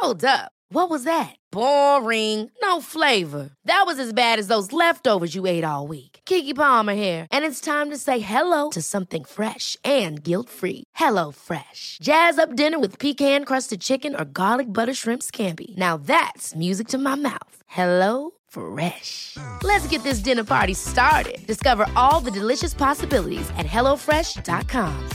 Hold up. What was that? Boring. No flavor. That was as bad as those leftovers you ate all week. Keke Palmer here. And it's time to say hello to something fresh and guilt-free. Hello Fresh. Jazz up dinner with pecan-crusted chicken or garlic butter shrimp scampi. Now that's music to my mouth. Hello Fresh. Let's get this dinner party started. Discover all the delicious possibilities at hellofresh.com.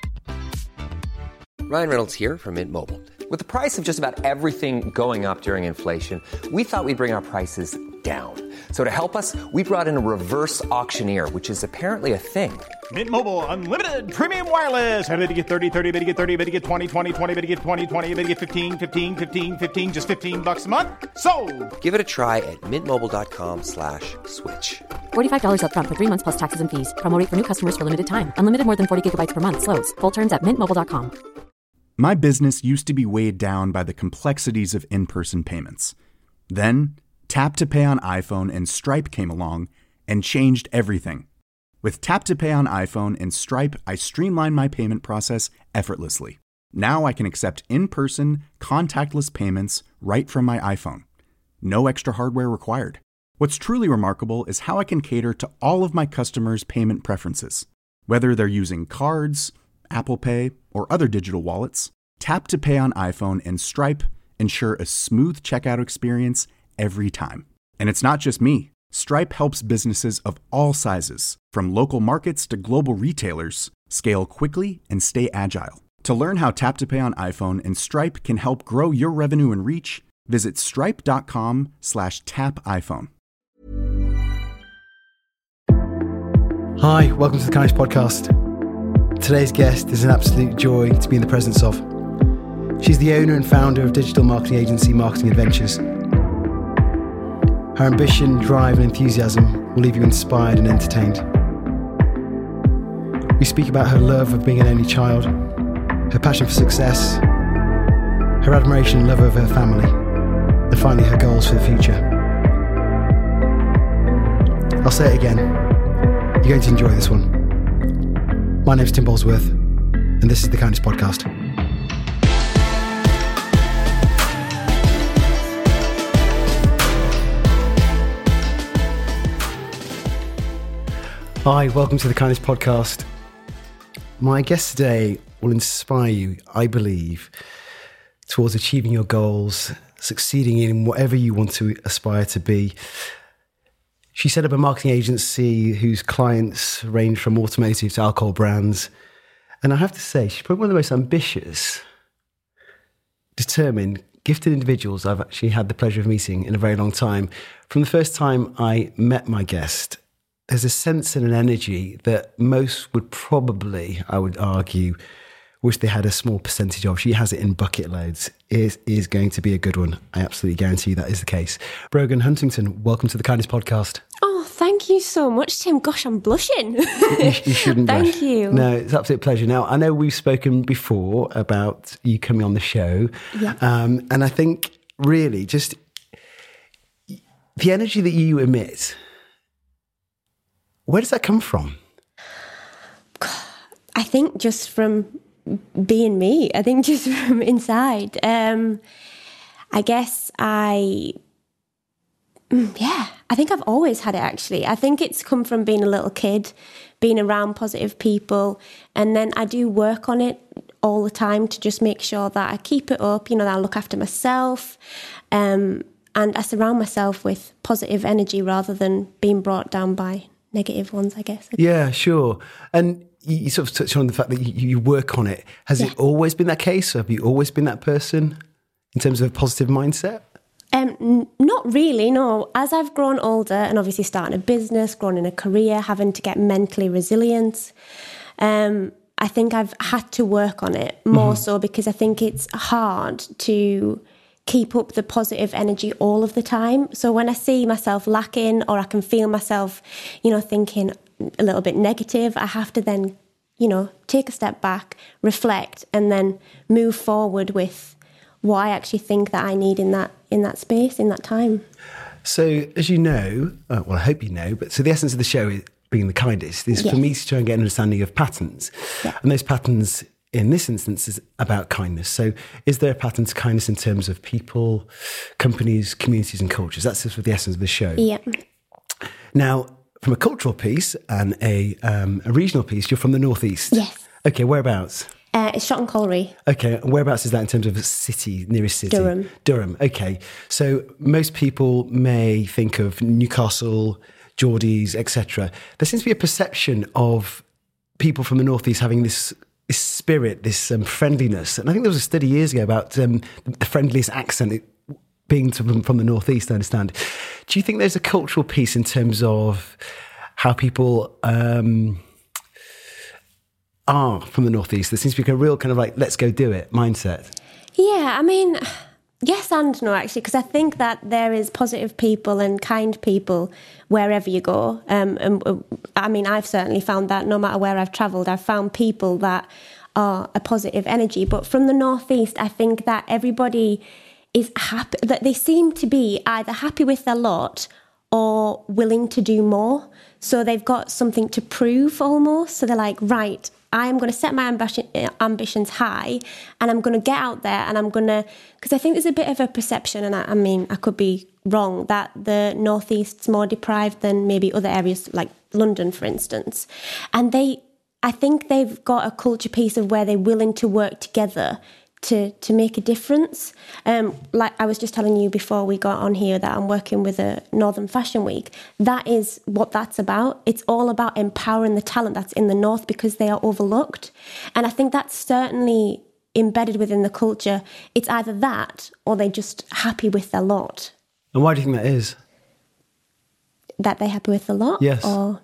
Ryan Reynolds here from Mint Mobile. With the price of just about everything going up during inflation, we thought we'd bring our prices down. So to help us, we brought in a reverse auctioneer, which is apparently a thing. Mint Mobile Unlimited Premium Wireless. How to get 30, 30, bit to get 30, bit to get 20, 20, 20, bit to get 20, 20, bit to get 15, 15, 15, 15, just $15 a month? Sold! Give it a try at mintmobile.com/switch. $45 up front for 3 months plus taxes and fees. Promo rate for new customers for limited time. Unlimited more than 40 gigabytes per month. Slows full terms at mintmobile.com. My business used to be weighed down by the complexities of in-person payments. Then, Tap to Pay on iPhone and Stripe came along and changed everything. With Tap to Pay on iPhone and Stripe, I streamlined my payment process effortlessly. Now I can accept in-person, contactless payments right from my iPhone. No extra hardware required. What's truly remarkable is how I can cater to all of my customers' payment preferences. Whether they're using cards, Apple Pay, or other digital wallets, Tap to Pay on iPhone and Stripe ensure a smooth checkout experience every time. And it's not just me. Stripe helps businesses of all sizes, from local markets to global retailers, scale quickly and stay agile. To learn how Tap to Pay on iPhone and Stripe can help grow your revenue and reach, visit stripe.com/tapiphone. Hi, welcome to the Kindness Podcast. Today's guest is an absolute joy to be in the presence of. She's the owner and founder of digital marketing agency Marketing Adventures. Her ambition, drive and enthusiasm will leave you inspired and entertained. We speak about her love of being an only child, her passion for success, her admiration and love of her family, and finally her goals for the future. I'll say it again, you're going to enjoy this one. My name's Tim Bosworth, and this is the Kindness Podcast. Hi, welcome to the Kindness Podcast. My guest today will inspire you, I believe, towards achieving your goals, succeeding in whatever you want to aspire to be. She set up a marketing agency whose clients range from automotive to alcohol brands. And I have to say, she's probably one of the most ambitious, determined, gifted individuals I've actually had the pleasure of meeting in a very long time. From the first time I met my guest, there's a sense and an energy that most would probably, I would argue, wish they had a small percentage of. She has it in bucket loads. It is going to be a good one. I absolutely guarantee you that is the case. Brogan Huntington, welcome to the Kindness Podcast. Oh, thank you so much, Tim. Gosh, I'm blushing. You shouldn't blush. Thank you. No, it's an absolute pleasure. Now, I know we've spoken before about you coming on the show. Yeah. And I think really just the energy that you emit, where does that come from? I think just from being me. I think just from inside. I guess I think I've always had it, actually. I think it's come from being a little kid, being around positive people. And then I do work on it all the time to just make sure that I keep it up, that I look after myself. And I surround myself with positive energy rather than being brought down by negative ones, I guess. Yeah, sure. And you sort of touched on the fact that you work on it. Has it always been that case? Have you always been that person in terms of a positive mindset? Not really, no. As I've grown older and obviously starting a business, growing in a career, having to get mentally resilient, I think I've had to work on it more so because I think it's hard to keep up the positive energy all of the time. So when I see myself lacking or I can feel myself, thinking a little bit negative, I have to then, take a step back, reflect, and then move forward with what I actually think that I need in that space, in that time. So as you know, well, I hope you know, but so the essence of the show is being the kindest is for me to try and get an understanding of patterns. Yeah. And those patterns in this instance is about kindness. So is there a pattern to kindness in terms of people, companies, communities and cultures? That's sort of the essence of the show. Yeah. Now, from a cultural piece and a regional piece, you're from the northeast. Yes. Okay, whereabouts? It's Shotton Colliery. Okay, whereabouts is that in terms of a city, nearest city? Durham. Durham, okay. So most people may think of Newcastle, Geordies, etc. There seems to be a perception of people from the northeast having this spirit, this friendliness. And I think there was a study years ago about the friendliest accent being from the northeast, I understand. Do you think there's a cultural piece in terms of how people are from the northeast? There seems to be a real kind of like, let's go do it mindset. Yeah, I mean, yes and no, actually, because I think that there is positive people and kind people wherever you go. I mean, I've certainly found that no matter where I've travelled, I've found people that are a positive energy. But from the northeast, I think that everybody is happy, that they seem to be either happy with their lot or willing to do more. So they've got something to prove almost. So they're like, right, I'm going to set my ambitions high and I'm going to get out there and I'm going to... Because I think there's a bit of a perception, and I mean, I could be wrong, that the northeast's more deprived than maybe other areas like London, for instance. And I think they've got a culture piece of where they're willing to work together to make a difference. Like I was just telling you before we got on here that I'm working with a Northern Fashion Week. That is what that's about. It's all about empowering the talent that's in the North because they are overlooked. And I think that's certainly embedded within the culture. It's either that or they're just happy with their lot. And why do you think that is? That they're happy with the lot? Yes. Or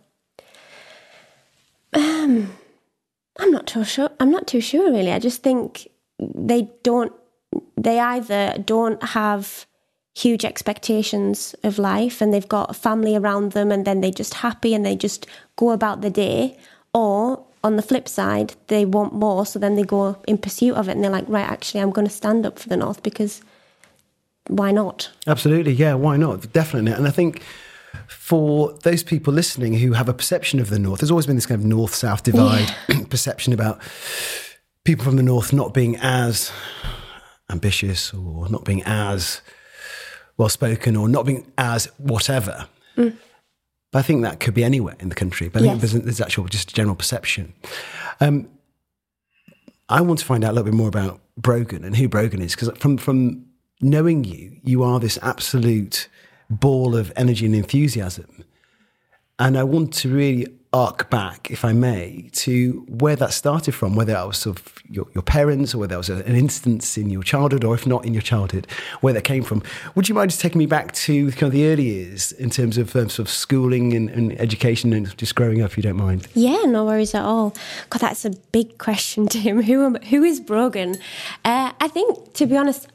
I'm not too sure really. I just think they either don't have huge expectations of life and they've got a family around them and then they're just happy and they just go about the day, or on the flip side, they want more, so then they go in pursuit of it and they're like, right, actually, I'm going to stand up for the North because why not? Absolutely, yeah, why not? Definitely. And I think for those people listening who have a perception of the North, there's always been this kind of North-South divide perception about people from the North not being as ambitious or not being as well-spoken or not being as whatever. But I think that could be anywhere in the country. But I think there's actual just general perception. I want to find out a little bit more about Brogan and who Brogan is, because from knowing you, you are this absolute ball of energy and enthusiasm. And I want to really arc back, if I may, to where that started from, whether that was sort of your parents or whether that was an instance in your childhood, or if not in your childhood, where that came from. Would you mind just taking me back to kind of the early years in terms of sort of schooling and education and just growing up, if you don't mind? Yeah, no worries at all. God, that's a big question, Tim. Who is Brogan? I think, to be honest,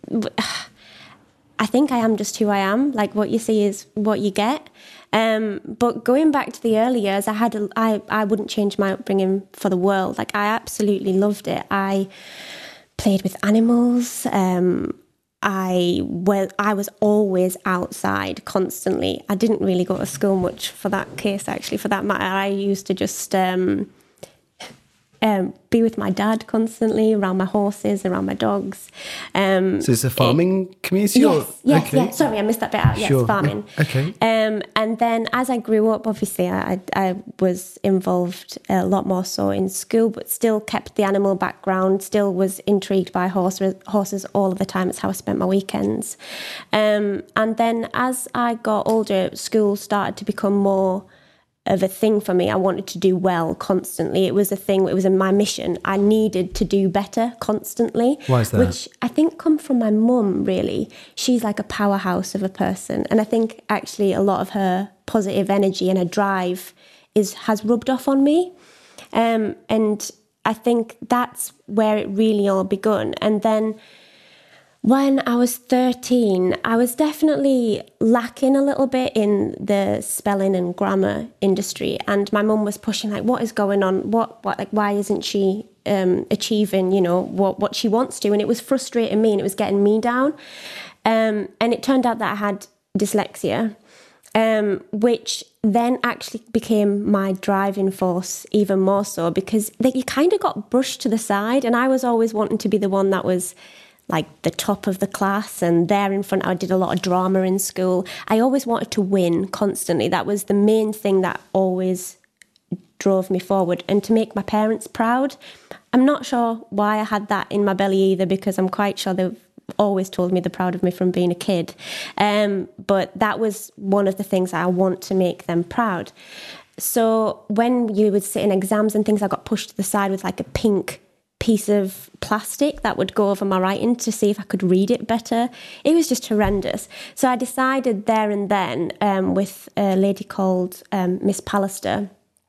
I think I am just who I am. Like, what you see is what you get. But going back to the early years, I wouldn't change my upbringing for the world. Like, I absolutely loved it. I played with animals. I was always outside constantly. I didn't really go to school much for that case, actually, for that matter. I used to just be with my dad constantly, around my horses, around my dogs. So it's a farming community? Yes. Sorry, I missed that bit out. Yes, Sure. farming. Yeah. Okay. And then as I grew up, obviously, I was involved a lot more so in school, but still kept the animal background, still was intrigued by horses all of the time. It's how I spent my weekends. And then as I got older, school started to become more of a thing for me. I wanted to do well constantly. It was a thing, it was in my mission. I needed to do better constantly. Why is that? Which I think come from my mum, really. She's like a powerhouse of a person. And I think actually a lot of her positive energy and her drive has rubbed off on me. And I think that's where it really all begun. And then when I was 13, I was definitely lacking a little bit in the spelling and grammar industry. And my mum was pushing, like, what is going on? Like, why isn't she achieving, what she wants to? And it was frustrating me and it was getting me down. And it turned out that I had dyslexia. which then actually became my driving force even more so, because you kind of got brushed to the side, and I was always wanting to be the one that was like the top of the class and there in front. I did a lot of drama in school. I always wanted to win constantly. That was the main thing that always drove me forward, and to make my parents proud. I'm not sure why I had that in my belly either, because I'm quite sure they've always told me they're proud of me from being a kid. But that was one of the things I want to make them proud. So when you would sit in exams and things, I got pushed to the side with like a pink piece of plastic that would go over my writing to see if I could read it better. It was just horrendous. So I decided there and then with a lady called Miss Pallister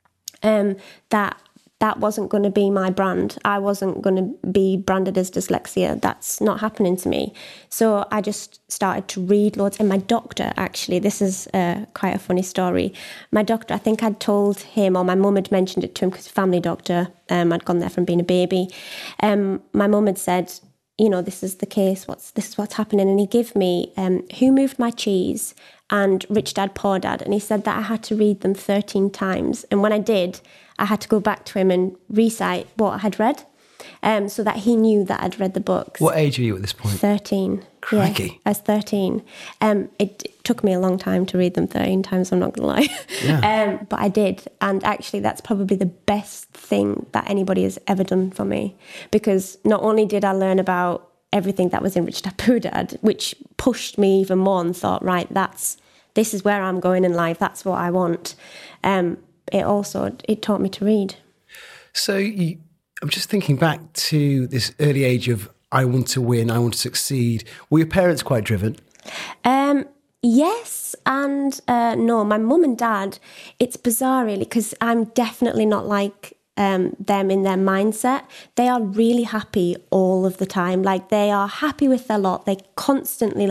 that wasn't going to be my brand. I wasn't going to be branded as dyslexia. That's not happening to me. So I just started to read loads. And my doctor, actually, this is quite a funny story. My doctor, I think I'd told him, or my mum had mentioned it to him, because family doctor, I'd gone there from being a baby. My mum had said, you know, this is the case, this is what's happening. And he gave me Who Moved My Cheese and Rich Dad, Poor Dad. And he said that I had to read them 13 times. And when I did, I had to go back to him and recite what I had read, so that he knew that I'd read the books. What age were you at this point? 13. Crikey. Yeah, I was 13. It took me a long time to read them 13 times, I'm not going to lie. Yeah. But I did. And actually, that's probably the best thing that anybody has ever done for me. Because not only did I learn about everything that was in Rich Dad, Poor Dad, which pushed me even more and thought, right, this is where I'm going in life. That's what I want. It taught me to read. So I'm just thinking back to this early age of, I want to win, I want to succeed. Were your parents quite driven? Yes and no. My mum and dad, it's bizarre really, because I'm definitely not like them in their mindset. They are really happy all of the time. Like, they are happy with their lot. They constantly,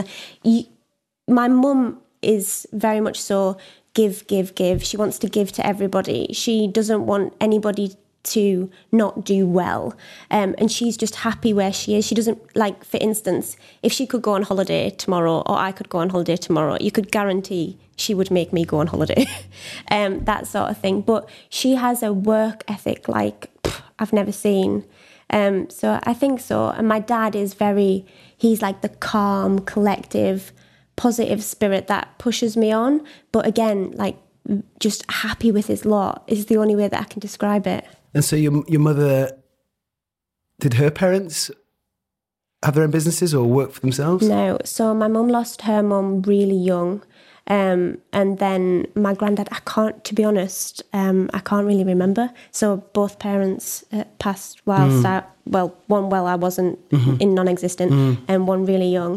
my mum is very much so give. She wants to give to everybody. She doesn't want anybody to not do well. And she's just happy where she is. She doesn't, like, for instance, if she could go on holiday tomorrow, or I could go on holiday tomorrow, you could guarantee she would make me go on holiday. That sort of thing. But she has a work ethic like I've never seen. So I think so. And my dad is he's like the calm, collective, positive spirit that pushes me on. But again, like, just happy with his lot is the only way that I can describe it. And so your mother, did her parents have their own businesses or work for themselves? No. So my mum lost her mum really young. And then my granddad, to be honest, I can't really remember. So both parents passed whilst I wasn't in non-existent, and one really young.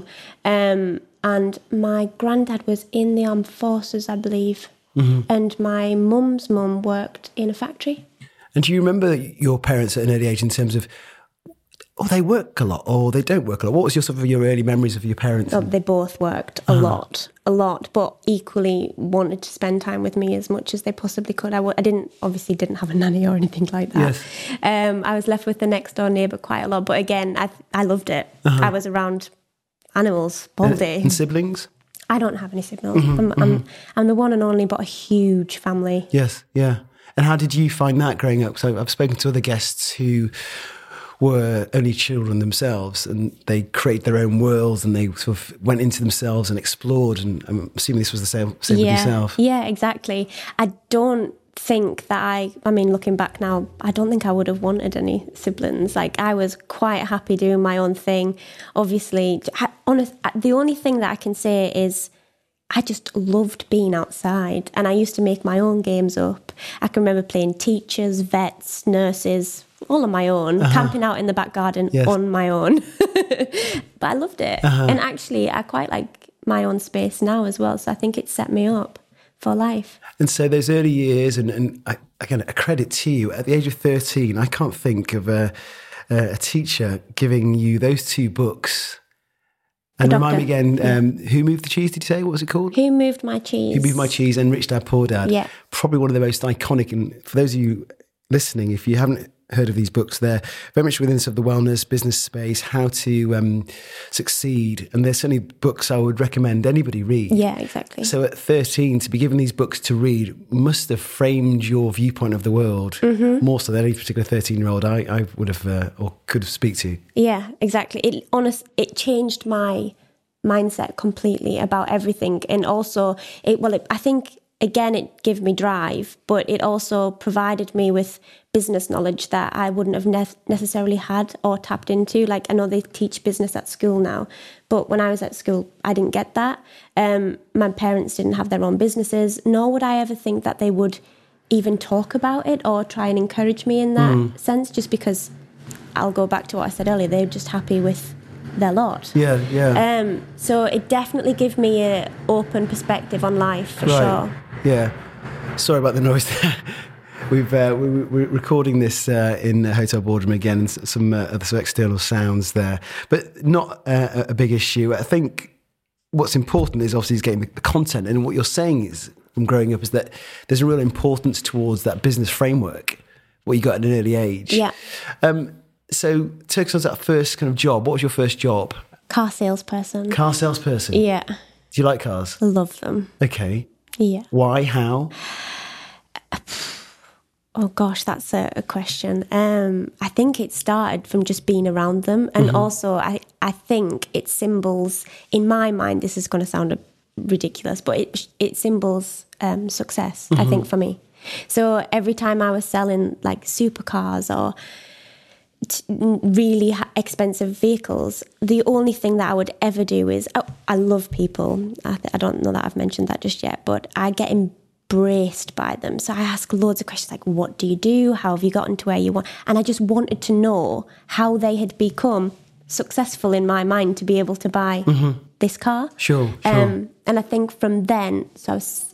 And my granddad was in the armed forces, I believe. And my mum's mum worked in a factory. And do you remember your parents at an early age in terms of, they work a lot or they don't work a lot? What was your early memories of your parents? Oh, they both worked a lot, but equally wanted to spend time with me as much as they possibly could. I didn't have a nanny or anything like that. Yes. I was left with the next door neighbour quite a lot, but again, I loved it. I was around animals all day. And siblings? I don't have any siblings. I'm the one and only, but a huge family. Yes, yeah. And how did you find that growing up? So I've spoken to other guests who were only children themselves, and they created their own worlds, and they sort of went into themselves and explored. And I'm assuming this was the same with yourself. Yeah, exactly. I don't think that looking back now, I don't think I would have wanted any siblings. Like, I was quite happy doing my own thing. Obviously, the only thing that I can say is I just loved being outside, and I used to make my own games up. I can remember playing teachers, vets, nurses, all on my own, camping out in the back garden on my own. But I loved it. And actually, I quite like my own space now as well. So I think it set me up for life. And so those early years, and again, a credit to you, at the age of 13, I can't think of a teacher giving you those two books. And remind me again, Who Moved the Cheese, did you say? What was it called? Who Moved My Cheese. Who Moved My Cheese and Rich Dad, Poor Dad. Yeah. Probably one of the most iconic. And for those of you listening, if you haven't heard of these books. They're very much within sort of the wellness business space, how to succeed. And there's certainly books I would recommend anybody read. Yeah, exactly. So at 13, to be given these books to read must have framed your viewpoint of the world more so than any particular 13-year-old I would have or could have speak to. Yeah, exactly. It changed my mindset completely about everything. And also, I think, again, it gave me drive, but it also provided me with business knowledge that I wouldn't have necessarily had or tapped into. Like, I know they teach business at school now, but when I was at school, I didn't get that. My parents didn't have their own businesses, nor would I ever think that they would even talk about it or try and encourage me in that sense, just because I'll go back to what I said earlier, they're just happy with their lot. Yeah. So it definitely gave me an open perspective on life, for sure. Yeah. Sorry about the noise there. We're recording this in a hotel boardroom again, and some external sounds there, but not a big issue. I think what's important is obviously getting the content, and what you're saying is, from growing up, is that there's a real importance towards that business framework, what you got at an early age. Yeah. So take us on to that first kind of job. What was your first job? Car salesperson. Car salesperson? Yeah. Do you like cars? Love them. Okay. Yeah. Why? How? Oh gosh, that's a question. I think it started from just being around them, and also I think it symbols, in my mind, this is going to sound ridiculous, but it symbols success, I think, for me. So every time I was selling like supercars or really expensive vehicles, the only thing that I would ever do is, I love people. I don't know that I've mentioned that just yet, but I get embraced by them. So I ask loads of questions like, what do you do? How have you gotten to where you want? And I just wanted to know how they had become successful in my mind to be able to buy this car. Sure. And I think from then, so I was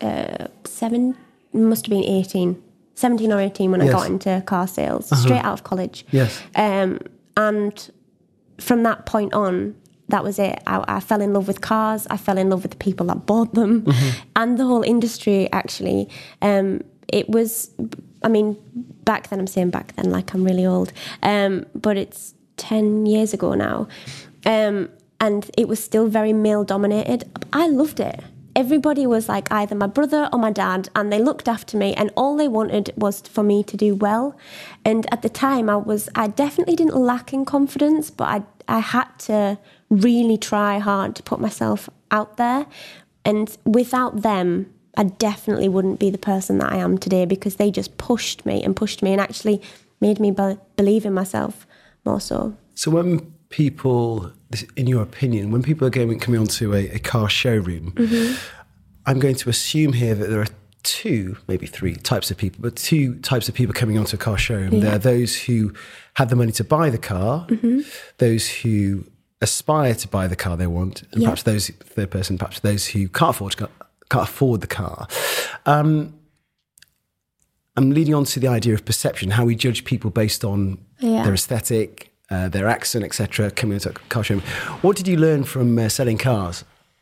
must have been 17 or 18 when I got into car sales, straight out of college. Yes. And from that point on, that was it. I fell in love with cars. I fell in love with the people that bought them and the whole industry, actually. It was, I mean, back then, I'm saying back then like I'm really old, but it's 10 years ago now. And it was still very male-dominated. I loved it. Everybody was like either my brother or my dad, and they looked after me, and all they wanted was for me to do well. And at the time, I definitely didn't lack in confidence, but I had to really try hard to put myself out there. And without them, I definitely wouldn't be the person that I am today, because they just pushed me and actually made me believe in myself more so. So when people, in your opinion, when people are coming onto a car showroom, I'm going to assume here that there are two, maybe three types of people, but two types of people coming onto a car showroom. Yeah. There are those who have the money to buy the car, those who aspire to buy the car they want, and perhaps those who can't afford the car. I'm leading on to the idea of perception, how we judge people based on their aesthetic, their accent, etc., coming into a car showroom. What did you learn from selling cars?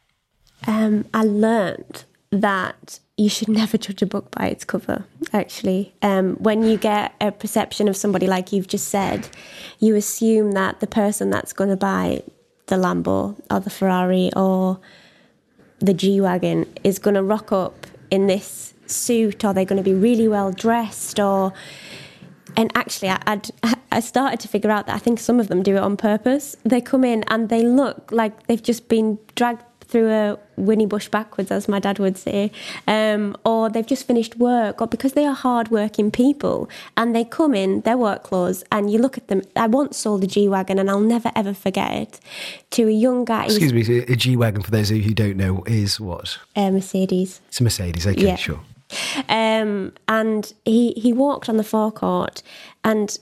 I learned that you should never judge a book by its cover, actually. When you get a perception of somebody, like you've just said, you assume that the person that's going to buy the Lambo or the Ferrari or the G-Wagon is going to rock up in this suit, or they're going to be really well dressed, and actually I started to figure out that I think some of them do it on purpose. They come in and they look like they've just been dragged through a Winnie Bush backwards, as my dad would say, or they've just finished work, or because they are hard-working people and they come in their work clothes and you look at them. I once sold a G-Wagon, and I'll never ever forget it, to a young guy. Excuse me, a G-Wagon, for those of you who don't know, is what? Mercedes. It's a Mercedes, okay, sure. And he walked on the forecourt, and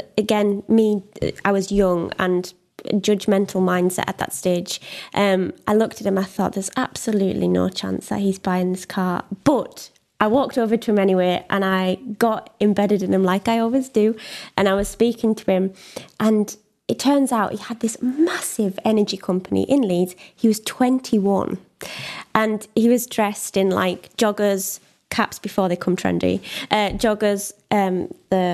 I was young and judgmental mindset at that stage. I looked at him, I thought there's absolutely no chance that he's buying this car, but I walked over to him anyway, and I got embedded in him like I always do, and I was speaking to him, and it turns out he had this massive energy company in Leeds. He was 21, and he was dressed in like joggers, caps before they come trendy, joggers, the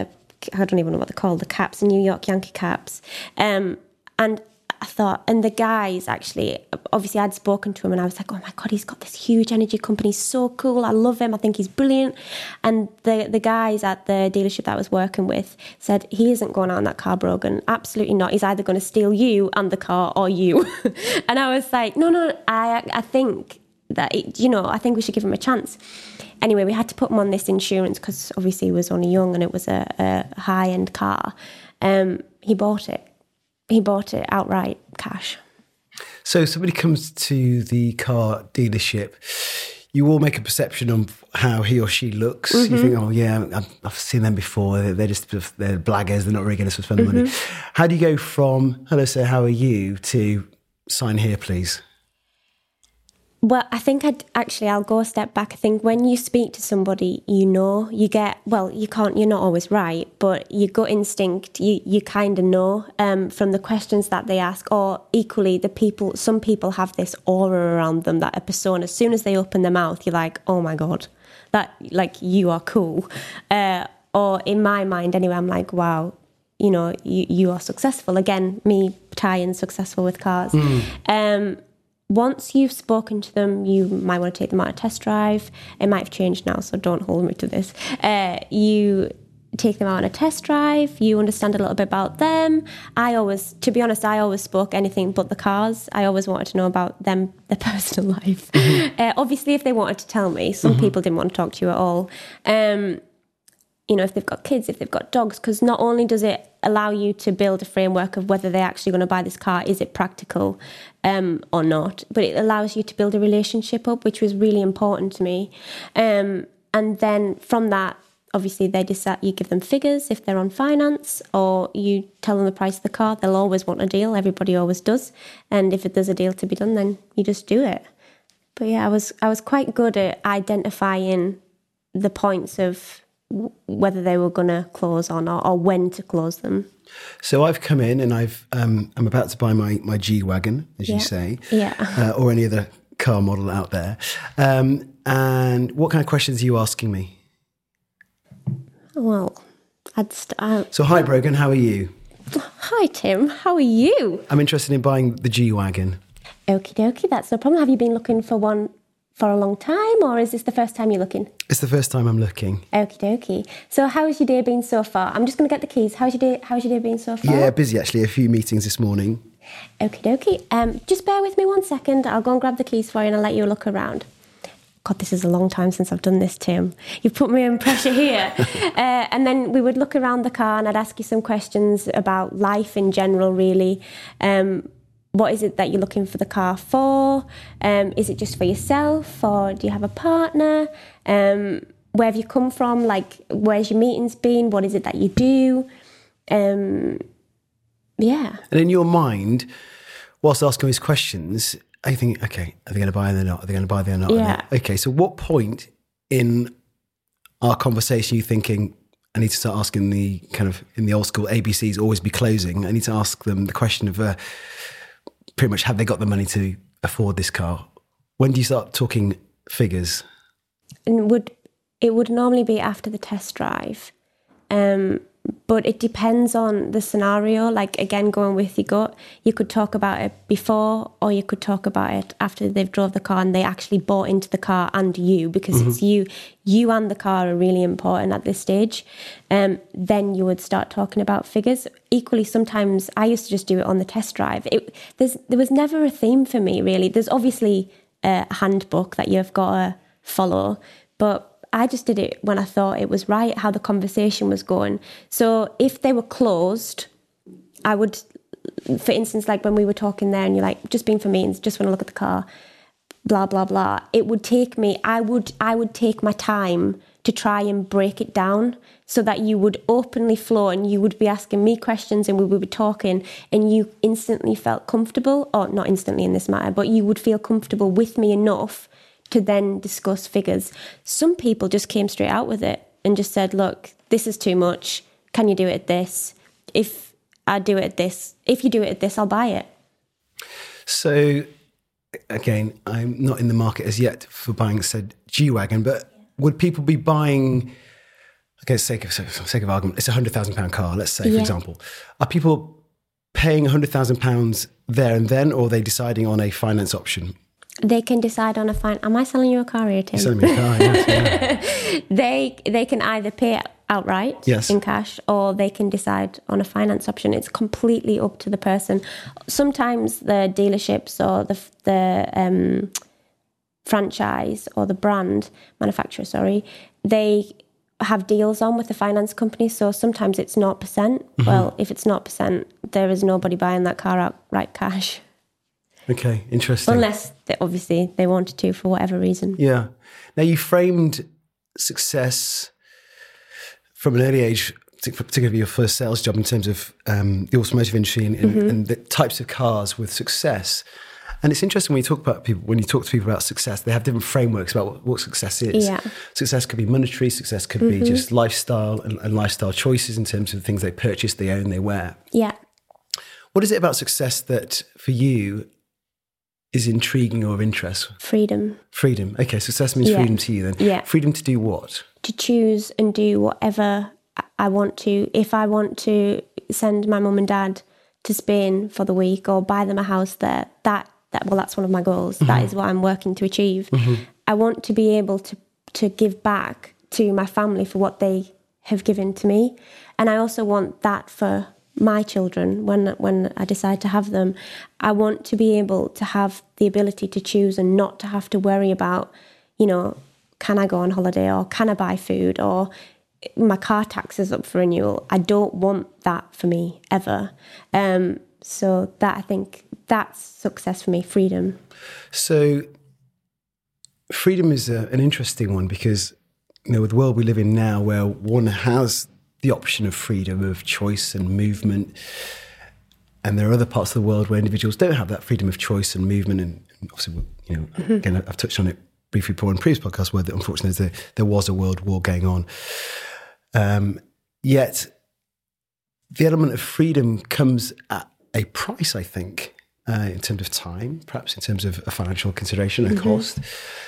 I don't even know what they're called, the caps, the New York Yankee caps. And I thought, and the guys actually, obviously I'd spoken to him and I was like, oh my God, he's got this huge energy company, he's so cool, I love him, I think he's brilliant. And the guys at the dealership that I was working with said, he isn't going out in that car, Brogan, absolutely not. He's either going to steal you and the car or you. And I was like, no, I think that, I think we should give him a chance. Anyway, we had to put him on this insurance because obviously he was only young and it was a high-end car. He bought it. He bought it outright, cash. So somebody comes to the car dealership, you all make a perception of how he or she looks. You think, oh yeah, I've seen them before. They're blaggers. They're not really going to spend the money. How do you go from, hello sir, how are you, to sign here, please? Well, I think I'll go a step back. I think when you speak to somebody, you you're not always right, but your gut instinct, you kind of know from the questions that they ask, or equally some people have this aura around them, that a persona, as soon as they open their mouth, you're like, oh my God, that, like, you are cool. Or in my mind anyway, I'm like, wow, you are successful. Again, me, Ty, successful with cars. Once you've spoken to them, you might want to take them on a test drive. It might have changed now, so don't hold me to this. You take them out on a test drive. You understand a little bit about them. To be honest, I always spoke anything but the cars. I always wanted to know about them, their personal life. Obviously, if they wanted to tell me, some people didn't want to talk to you at all. If they've got kids, if they've got dogs, because not only does it allow you to build a framework of whether they're actually going to buy this car, is it practical or not, but it allows you to build a relationship up, which was really important to me. And then from that, obviously they decide, you give them figures if they're on finance, or you tell them the price of the car. They'll always want a deal. Everybody always does. And if there's a deal to be done, then you just do it. But yeah, I was quite good at identifying the points of whether they were going to close or not, or when to close them. So I've come in and I'm about to buy my G-Wagon, as you say, or any other car model out there. And what kind of questions are you asking me? Well, So hi, Brogan, how are you? Hi, Tim, how are you? I'm interested in buying the G-Wagon. Okie dokie, that's no problem. Have you been looking for one for a long time, or is this the first time you're looking? It's the first time I'm looking. Okie dokie. So how's your day been so far? I'm just going to get the keys. How's your day been so far? Yeah, busy actually. A few meetings this morning. Okie dokie. Just bear with me 1 second. I'll go and grab the keys for you and I'll let you look around. God, this is a long time since I've done this, Tim. You've put me in pressure here. And then we would look around the car and I'd ask you some questions about life in general, really. What is it that you're looking for the car for? Is it just for yourself, or do you have a partner? Where have you come from? Like, where's your meetings been? What is it that you do? Yeah. And in your mind, whilst asking these questions, are you thinking, okay, are they going to buy or they're not? Are they going to buy or they're not? Yeah. Okay, so what point in our conversation are you thinking, I need to start asking the kind of, in the old school, ABCs always be closing. I need to ask them the question of pretty much, have they got the money to afford this car? When do you start talking figures? And it would normally be after the test drive. But it depends on the scenario. Like, again, going with your gut, you could talk about it before, or you could talk about it after they've drove the car and they actually bought into the car and you, because it's you and the car are really important at this stage. Then you would start talking about figures. Equally, sometimes I used to just do it on the test drive. There was never a theme for me, really. There's obviously a handbook that you've got to follow, but I just did it when I thought it was right, how the conversation was going. So if they were closed, I would, for instance, like when we were talking there and you're like, just being for me and just want to look at the car, blah, blah, blah. It would take me, I would take my time to try and break it down so that you would openly flow and you would be asking me questions and we would be talking and you instantly felt comfortable, or not instantly in this matter, but you would feel comfortable with me enough to then discuss figures. Some people just came straight out with it and just said, look, this is too much. Can you do it at this? If you do it at this, I'll buy it. So, again, I'm not in the market as yet for buying said G-Wagon, but would people be buying okay, sake of argument, it's £100,000 car, let's say, for example. Are people paying £100,000 there and then, or are they deciding on a finance option? They can decide on a Am I selling you a car here, Tim? You're selling me a car, yes. Yeah. They can either pay outright in cash, or they can decide on a finance option. It's completely up to the person. Sometimes the dealerships or the franchise or the brand manufacturer, they have deals on with the finance company. So sometimes it's 0%. Mm-hmm. Well, if it's 0%, there is nobody buying that car outright cash. Okay, interesting. Unless, obviously, they wanted to for whatever reason. Yeah. Now, you framed success from an early age, particularly your first sales job, in terms of the automotive industry and the types of cars with success. And it's interesting when you talk to people about success, they have different frameworks about what success is. Yeah. Success could be monetary, success could be just lifestyle and lifestyle choices in terms of things they purchase, they own, they wear. Yeah. What is it about success that, for you, is intriguing or of interest? Freedom. Freedom. Okay, success means freedom to you then. Yeah. Freedom to do what? To choose and do whatever I want to. If I want to send my mum and dad to Spain for the week or buy them a house there, that's one of my goals. Mm-hmm. That is what I'm working to achieve. Mm-hmm. I want to be able to give back to my family for what they have given to me. And I also want that for my children when I decide to have them. I want to be able to have the ability to choose and not to have to worry about, can I go on holiday, or can I buy food, or my car tax is up for renewal. I don't want that for me ever. So that, I think that's success for me, freedom. So freedom is an interesting one because, with the world we live in now, where one has the option of freedom of choice and movement, and there are other parts of the world where individuals don't have that freedom of choice and movement. And obviously, again, I've touched on it briefly before in previous podcasts, where unfortunately there was a world war going on. Yet the element of freedom comes at a price, I think, in terms of time, perhaps in terms of a financial consideration, a cost.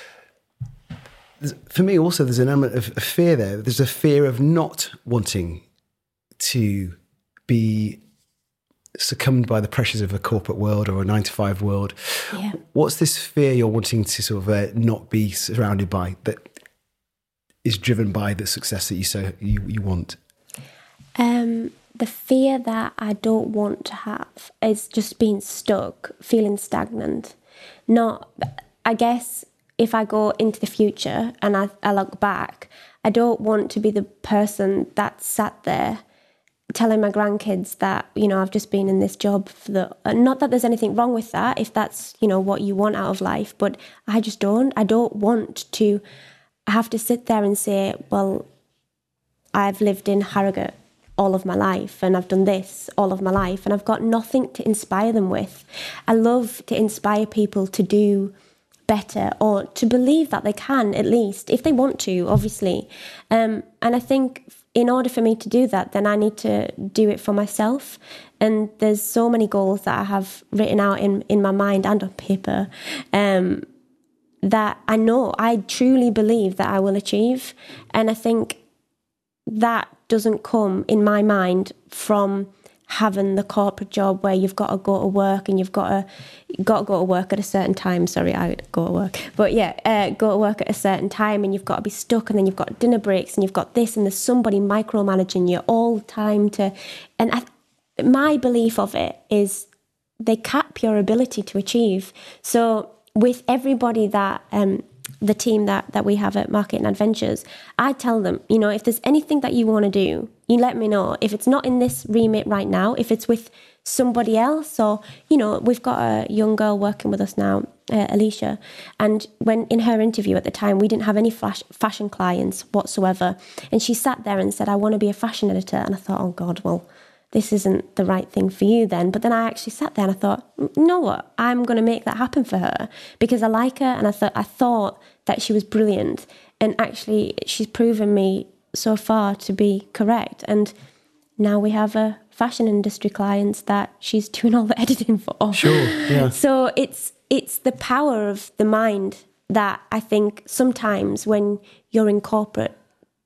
For me also, there's an element of fear there. There's a fear of not wanting to be succumbed by the pressures of a corporate world or a 9-to-5 world. Yeah. What's this fear you're wanting to sort of not be surrounded by that is driven by the success that you want? The fear that I don't want to have is just being stuck, feeling stagnant. I guess if I go into the future and I look back, I don't want to be the person that sat there telling my grandkids that, I've just been in this job not that there's anything wrong with that, if that's, what you want out of life, but I don't want to have to sit there and say, well, I've lived in Harrogate all of my life and I've done this all of my life and I've got nothing to inspire them with. I love to inspire people to do better or to believe that they can, at least, if they want to, obviously. And I think in order for me to do that, then I need to do it for myself. And there's so many goals that I have written out in my mind and on paper that I truly believe that I will achieve. And I think that doesn't come, in my mind, from having the corporate job where you've got to go to work and you've got to go to work at a certain time. Sorry, I would go to work. But go to work at a certain time and you've got to be stuck, and then you've got dinner breaks and you've got this, and there's somebody micromanaging you all the time my belief of it is they cap your ability to achieve. So with everybody that the team that we have at Marketing Adventures, I tell them, if there's anything that you want to do, you let me know. If it's not in this remit right now, if it's with somebody else, or, we've got a young girl working with us now, Alicia, and when in her interview at the time, we didn't have any fashion clients whatsoever. And she sat there and said, I want to be a fashion editor. And I thought, oh God, well, this isn't the right thing for you then. But then I actually sat there and I thought, you know what? I'm going to make that happen for her because I like her. And I thought that she was brilliant. And actually, she's proven me so far to be correct. And now we have a fashion industry clients that she's doing all the editing for. Sure, yeah. So it's the power of the mind that I think sometimes when you're in corporate,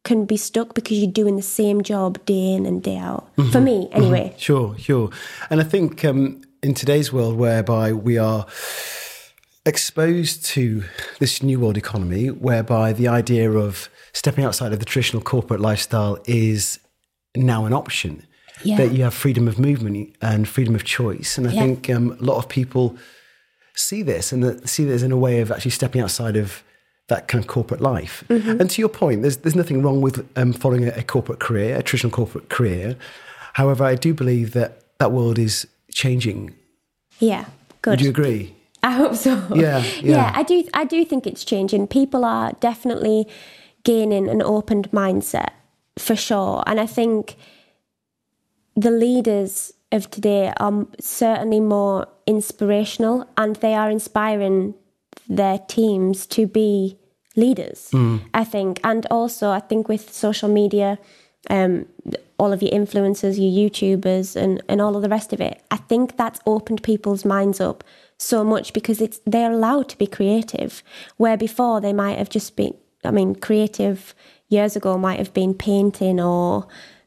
can be stuck because you're doing the same job day in and day out. For me, anyway. Sure. And I think in today's world, whereby we are exposed to this new world economy, whereby the idea of stepping outside of the traditional corporate lifestyle is now an option, that you have freedom of movement and freedom of choice. And I think a lot of people see this in a way of actually stepping outside of that kind of corporate life. And to your point, there's nothing wrong with following a corporate career, a traditional corporate career. However, I do believe that world is changing. Yeah, good. Would you agree? I hope so. Yeah. I do think it's changing. People are definitely gaining an opened mindset, for sure. And I think the leaders of today are certainly more inspirational, and they are inspiring their teams to be leaders, I think. And also, I think with social media, all of your influencers, your YouTubers, and all of the rest of it, I think that's opened people's minds up so much, because they're allowed to be creative, where before they might have just been, creative years ago might have been painting or,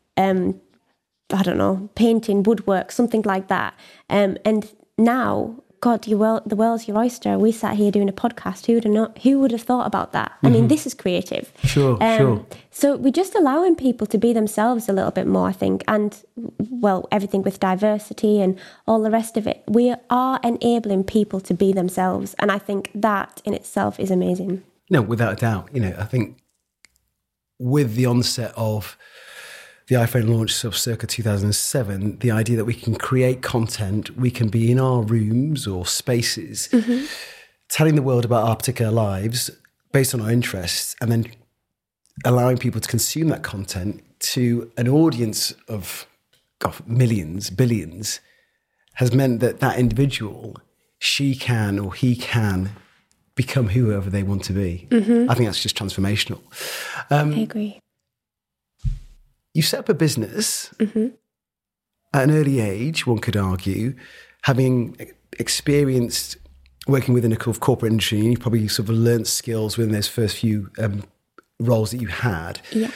painting, woodwork, something like that. And now, God, the world's your oyster. We sat here doing a podcast. Who would have thought about that? I mean, this is creative. Sure. So we're just allowing people to be themselves a little bit more, I think. And, well, everything with diversity and all the rest of it. We are enabling people to be themselves. And I think that in itself is amazing. No, without a doubt. I think with the onset of the iPhone launch sort of circa 2007, the idea that we can create content, we can be in our rooms or spaces, telling the world about our particular lives based on our interests, and then allowing people to consume that content to an audience of millions, billions, has meant that individual, she can or he can become whoever they want to be. I think that's just transformational. I agree. You set up a business at an early age, one could argue, having experienced working within a corporate industry, and you probably sort of learnt skills within those first few roles that you had. Yeah.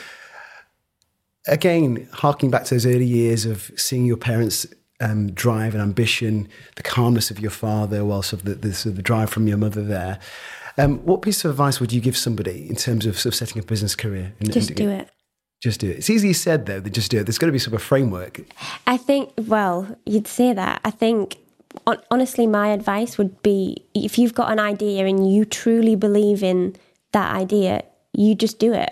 Again, harking back to those early years of seeing your parents' drive and ambition, the calmness of your father, whilst the drive from your mother there. What piece of advice would you give somebody in terms of setting up a business career? Just do it. Just do it. It's easily said, though, that just do it. There's got to be sort of a framework. I think, well, you'd say that. I think, honestly, my advice would be, if you've got an idea and you truly believe in that idea, you just do it.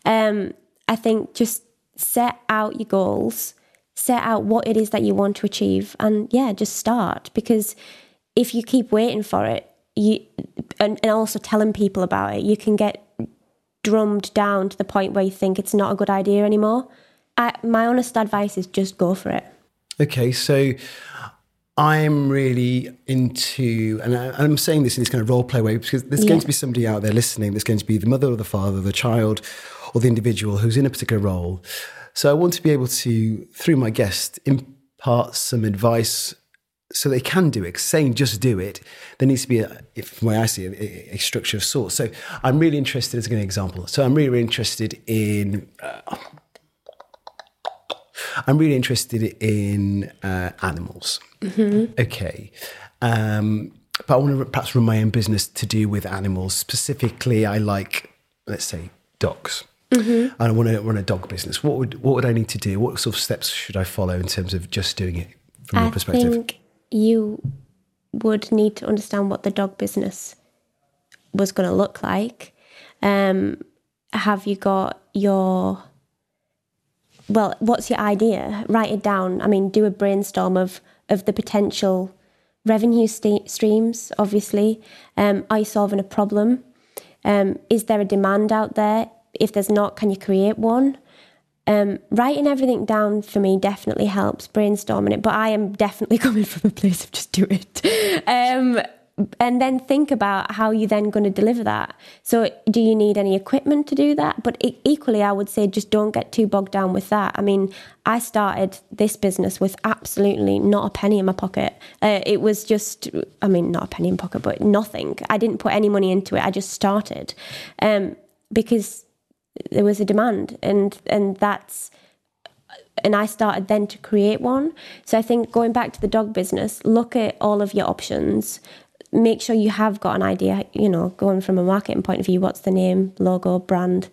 I think just set out your goals, set out what it is that you want to achieve, and just start. Because if you keep waiting for it, and also telling people about it, you can get drummed down to the point where you think it's not a good idea anymore. My honest advice is just go for it. Okay, so I'm really into, and I'm saying this in this kind of role play way, because there's going to be somebody out there listening, there's going to be the mother or the father, the child or the individual who's in a particular role. So I want to be able to, through my guest, impart some advice so they can do it. Saying just do it, there needs to be, from the way I see it, a structure of sorts. So I'm really interested, as an example, I'm really interested in animals. Okay. But I want to perhaps run my own business to do with animals. Specifically, I like, let's say, dogs. And I want to run a dog business. What would I need to do? What sort of steps should I follow in terms of just doing it from your perspective? I think you would need to understand what the dog business was going to look like. Have you got what's your idea? Write it down. I mean, do a brainstorm of the potential revenue streams, obviously. Are you solving a problem? Is there a demand out there? If there's not, can you create one? Writing everything down for me definitely helps, brainstorming it, but I am definitely coming from a place of just do it. And then think about how you're then going to deliver that. So do you need any equipment to do that? But equally, I would say just don't get too bogged down with that. I mean, I started this business with absolutely not a penny in my pocket. It was just, not a penny in my pocket, but nothing. I didn't put any money into it. I just started because there was a demand, and I started then to create one. So I think going back to the dog business, look at all of your options. Make sure you have got an idea, going from a marketing point of view, what's the name, logo, brand,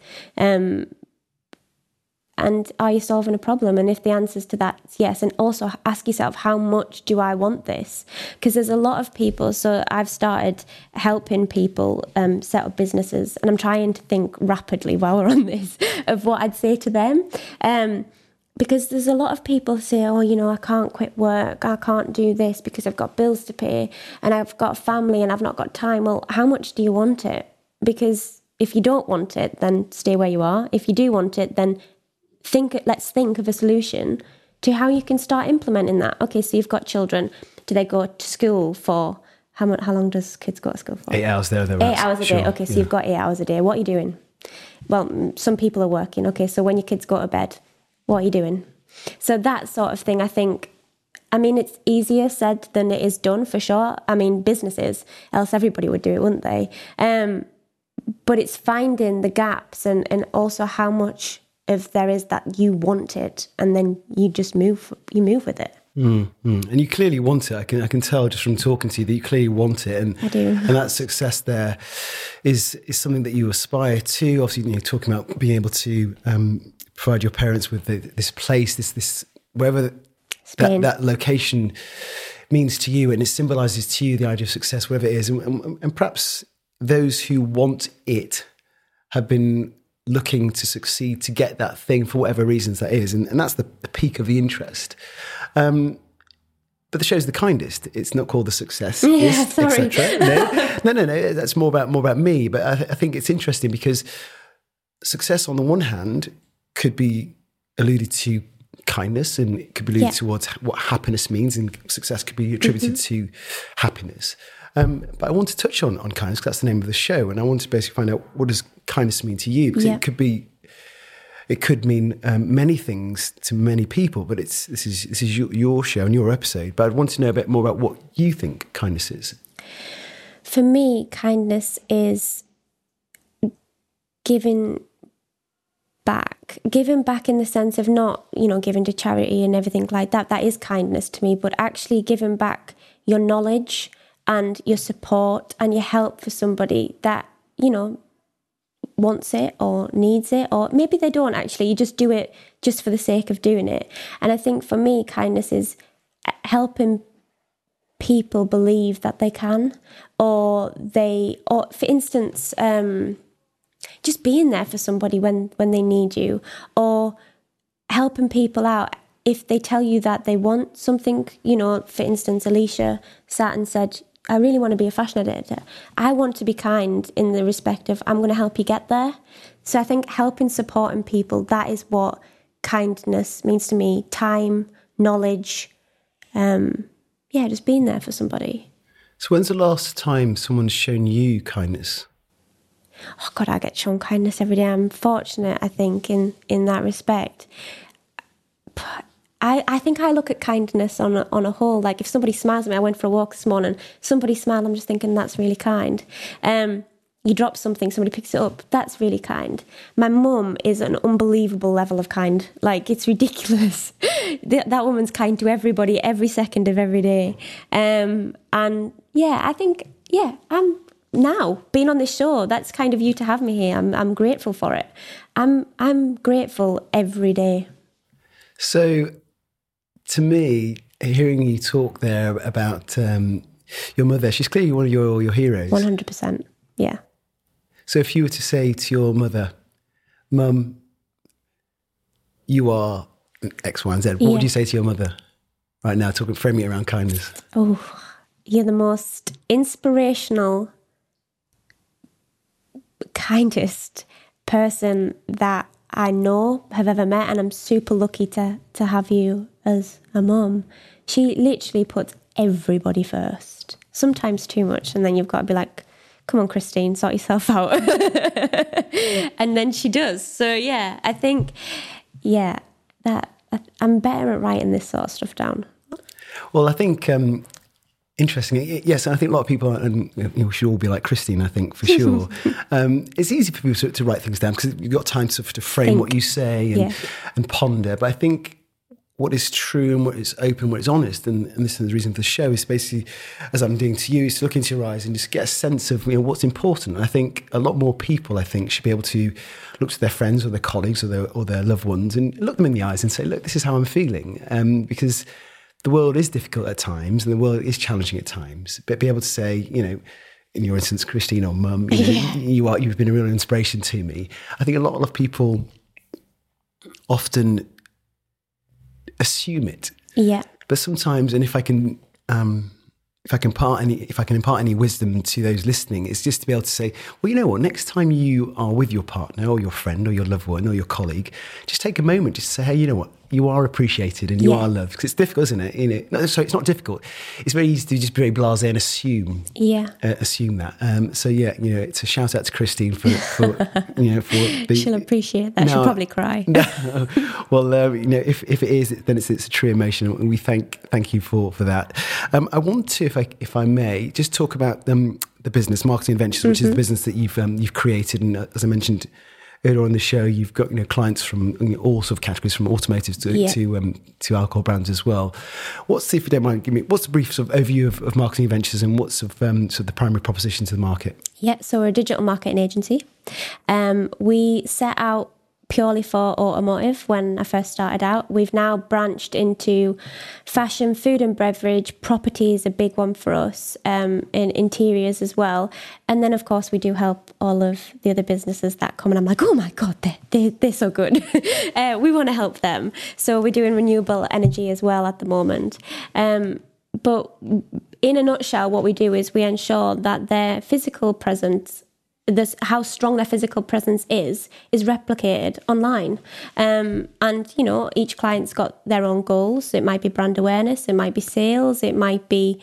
and are you solving a problem? And if the answer's to that is yes, and also ask yourself, how much do I want this? Because there's a lot of people, so I've started helping people set up businesses, and I'm trying to think rapidly while we're on this of what I'd say to them. Because there's a lot of people say, I can't quit work, I can't do this because I've got bills to pay and I've got a family and I've not got time. Well, how much do you want it? Because if you don't want it, then stay where you are. If you do want it, then let's think of a solution to how you can start implementing that. Okay, so you've got children. Do they go to school for, how long does kids go to school for? 8 hours there. 8 hours a day. Okay, so you've got 8 hours a day. What are you doing? Well, some people are working. Okay, so when your kids go to bed, what are you doing? So that sort of thing, I think, it's easier said than it is done, for sure. Businesses, else everybody would do it, wouldn't they? But it's finding the gaps and also how much of there is that you want it, and then you just move with it. And you clearly want it. I can tell just from talking to you that you clearly want it, and I do. And that success there is something that you aspire to. Obviously, talking about being able to provide your parents with this place, this wherever that location means to you, and it symbolises to you the idea of success, whatever it is, and perhaps those who want it have been looking to succeed to get that thing for whatever reasons that is, and that's the peak of the interest. But the show's the kindest. It's not called The Success, sorry. No. That's more about me. But I think it's interesting because success, on the one hand, could be alluded to kindness, and it could be alluded towards what happiness means, and success could be attributed to happiness. But I want to touch on kindness, because that's the name of the show, and I want to basically find out, what does kindness mean to you? Because it could mean many things to many people, but this is your show and your episode. But I'd want to know a bit more about what you think kindness is. For me, kindness is giving back in the sense of not, giving to charity and everything like that. That is kindness to me, but actually giving back your knowledge and your support and your help for somebody that, wants it or needs it, or maybe they don't actually. You just do it just for the sake of doing it. And I think for me, kindness is helping people believe that they can, or for instance, just being there for somebody when they need you, or helping people out if they tell you that they want something. For instance, Alicia sat and said, I really want to be a fashion editor. I want to be kind in the respect of, I'm going to help you get there. So I think helping, supporting people, that is what kindness means to me. Time, knowledge, just being there for somebody. So when's the last time someone's shown you kindness? Oh God, I get shown kindness every day. I'm fortunate, I think, in that respect. I think I look at kindness on a whole. Like if somebody smiles at me, I went for a walk this morning, somebody smiled, I'm just thinking that's really kind. You drop something, somebody picks it up, that's really kind. My mum is an unbelievable level of kind. Like, it's ridiculous. That woman's kind to everybody every second of every day. And I think, I'm now being on this show, that's kind of you to have me here. I'm grateful for it. I'm grateful every day. So, to me, hearing you talk there about your mother, she's clearly one of your heroes. 100%, yeah. So if you were to say to your mother, Mum, you are X, Y, and Z, what would you say to your mother right now, framing it around kindness? Oh, you're the most inspirational, kindest person that I know, have ever met, and I'm super lucky to have you as a mum. She literally puts everybody first, sometimes too much, and then you've got to be like, come on, Christine, sort yourself out. And then she does. So yeah, I think, that I'm better at writing this sort of stuff down. Well, I think Interesting. Yes, I think a lot of people, and we should all be like Christine, I think, for sure. It's easy for people to write things down because you've got time to frame what you say and ponder. But I think what is true and what is open, what is honest, and this is the reason for the show, is basically, as I'm doing to you, is to look into your eyes and just get a sense of what's important. And I think a lot more people, should be able to look to their friends or their colleagues or their loved ones and look them in the eyes and say, look, this is how I'm feeling. Because the world is difficult at times and the world is challenging at times, but be able to say, in your instance, Christine or Mum, you've been a real inspiration to me. I think a lot of people often assume it. Yeah. But sometimes, and if I can impart any wisdom to those listening, it's just to be able to say, well, you know what, next time you are with your partner or your friend or your loved one or your colleague, just take a moment just to say, hey, you know what, you are appreciated and you are loved. Because it's difficult, isn't it? No, sorry, it's not difficult. It's very easy to just be very blasé and assume that. It's a shout out to Christine for she'll appreciate that. She'll probably cry. No. Well, if it is, then it's a true emotion, and we thank you for that. I want to, if I may, just talk about the business Marketing Ventures, which is the business that you've created, and as I mentioned earlier on the show, you've got clients from all sort of categories, from automotive to alcohol brands as well. If you don't mind, what's the brief sort of overview of Marketing Ventures, and what's sort of the primary proposition to the market? Yeah, so we're a digital marketing agency. We set out purely for automotive when I first started out. We've now branched into fashion, food and beverage, property is a big one for us, in interiors as well. And then, of course, we do help all of the other businesses that come, and I'm like, oh my God, they're so good. We want to help them. So we're doing renewable energy as well at the moment. But in a nutshell, what we do is we ensure that their physical presence, how strong their physical presence is replicated online. And, each client's got their own goals. It might be brand awareness, it might be sales, it might be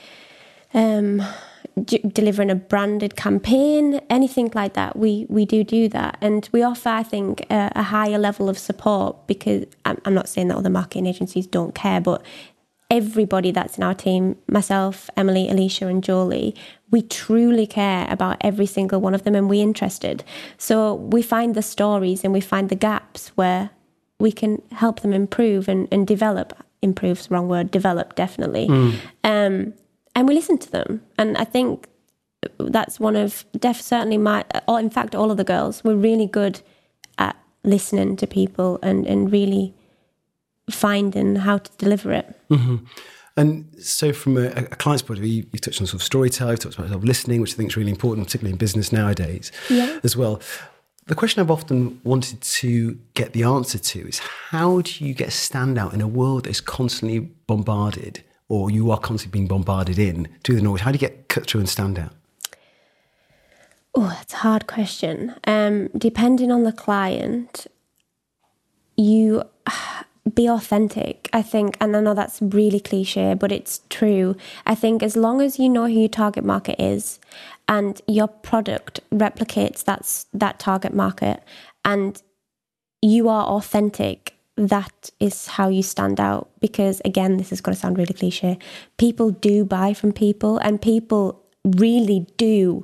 delivering a branded campaign, anything like that. We do that. And we offer, I think, a higher level of support, because I'm not saying that other marketing agencies don't care, but everybody that's in our team, myself, Emily, Alicia and Jolie, we truly care about every single one of them, and we're interested. So we find the stories and we find the gaps where we can help them improve and develop. Improve's the wrong word, develop, definitely. And we listen to them. And I think that's one of, certainly in fact, all of the girls, we're really good at listening to people and really finding how to deliver it. Mm-hmm. And so from a client's point of view, you've touched on sort of storytelling, you've talked about sort of listening, which I think is really important, particularly in business nowadays as well. The question I've often wanted to get the answer to is, how do you get a standout in a world that is constantly bombarded, or you are constantly being bombarded to the noise? How do you get cut through and stand out? Oh, that's a hard question. Depending on the client, you be authentic, I think. And I know that's really cliche, but it's true. I think as long as you know who your target market is and your product replicates that target market and you are authentic, that is how you stand out. Because again, this is going to sound really cliche, people do buy from people, and people really do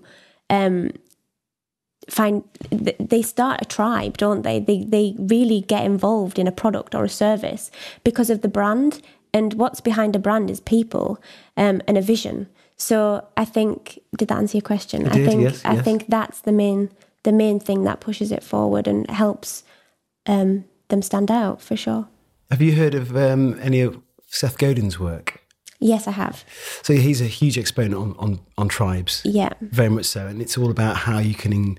they start a tribe, don't they? They really get involved in a product or a service because of the brand, and what's behind a brand is people and a vision. So I think, did that answer your question? I think that's the main thing that pushes it forward and helps them stand out, for sure. Have you heard of any of Seth Godin's work? Yes, I have. So he's a huge exponent on tribes. Yeah. Very much so. And it's all about how you can,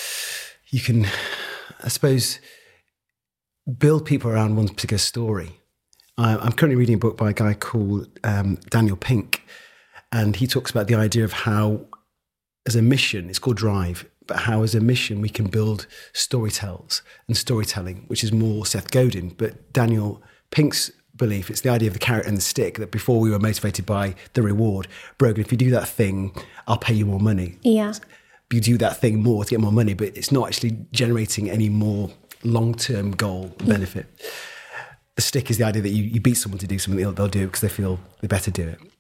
I suppose, build people around one particular story. I'm currently reading a book by a guy called Daniel Pink, and he talks about the idea of how, as a mission, it's called Drive, but how as a mission we can build storytelling, which is more Seth Godin. But Daniel Pink's belief, it's the idea of the carrot and the stick, that before we were motivated by the reward. Brogan, if you do that thing, I'll pay you more money. Yeah. You do that thing more to get more money, but it's not actually generating any more long-term goal benefit. The stick is the idea that you beat someone to do something, they'll do it because they feel they better do it.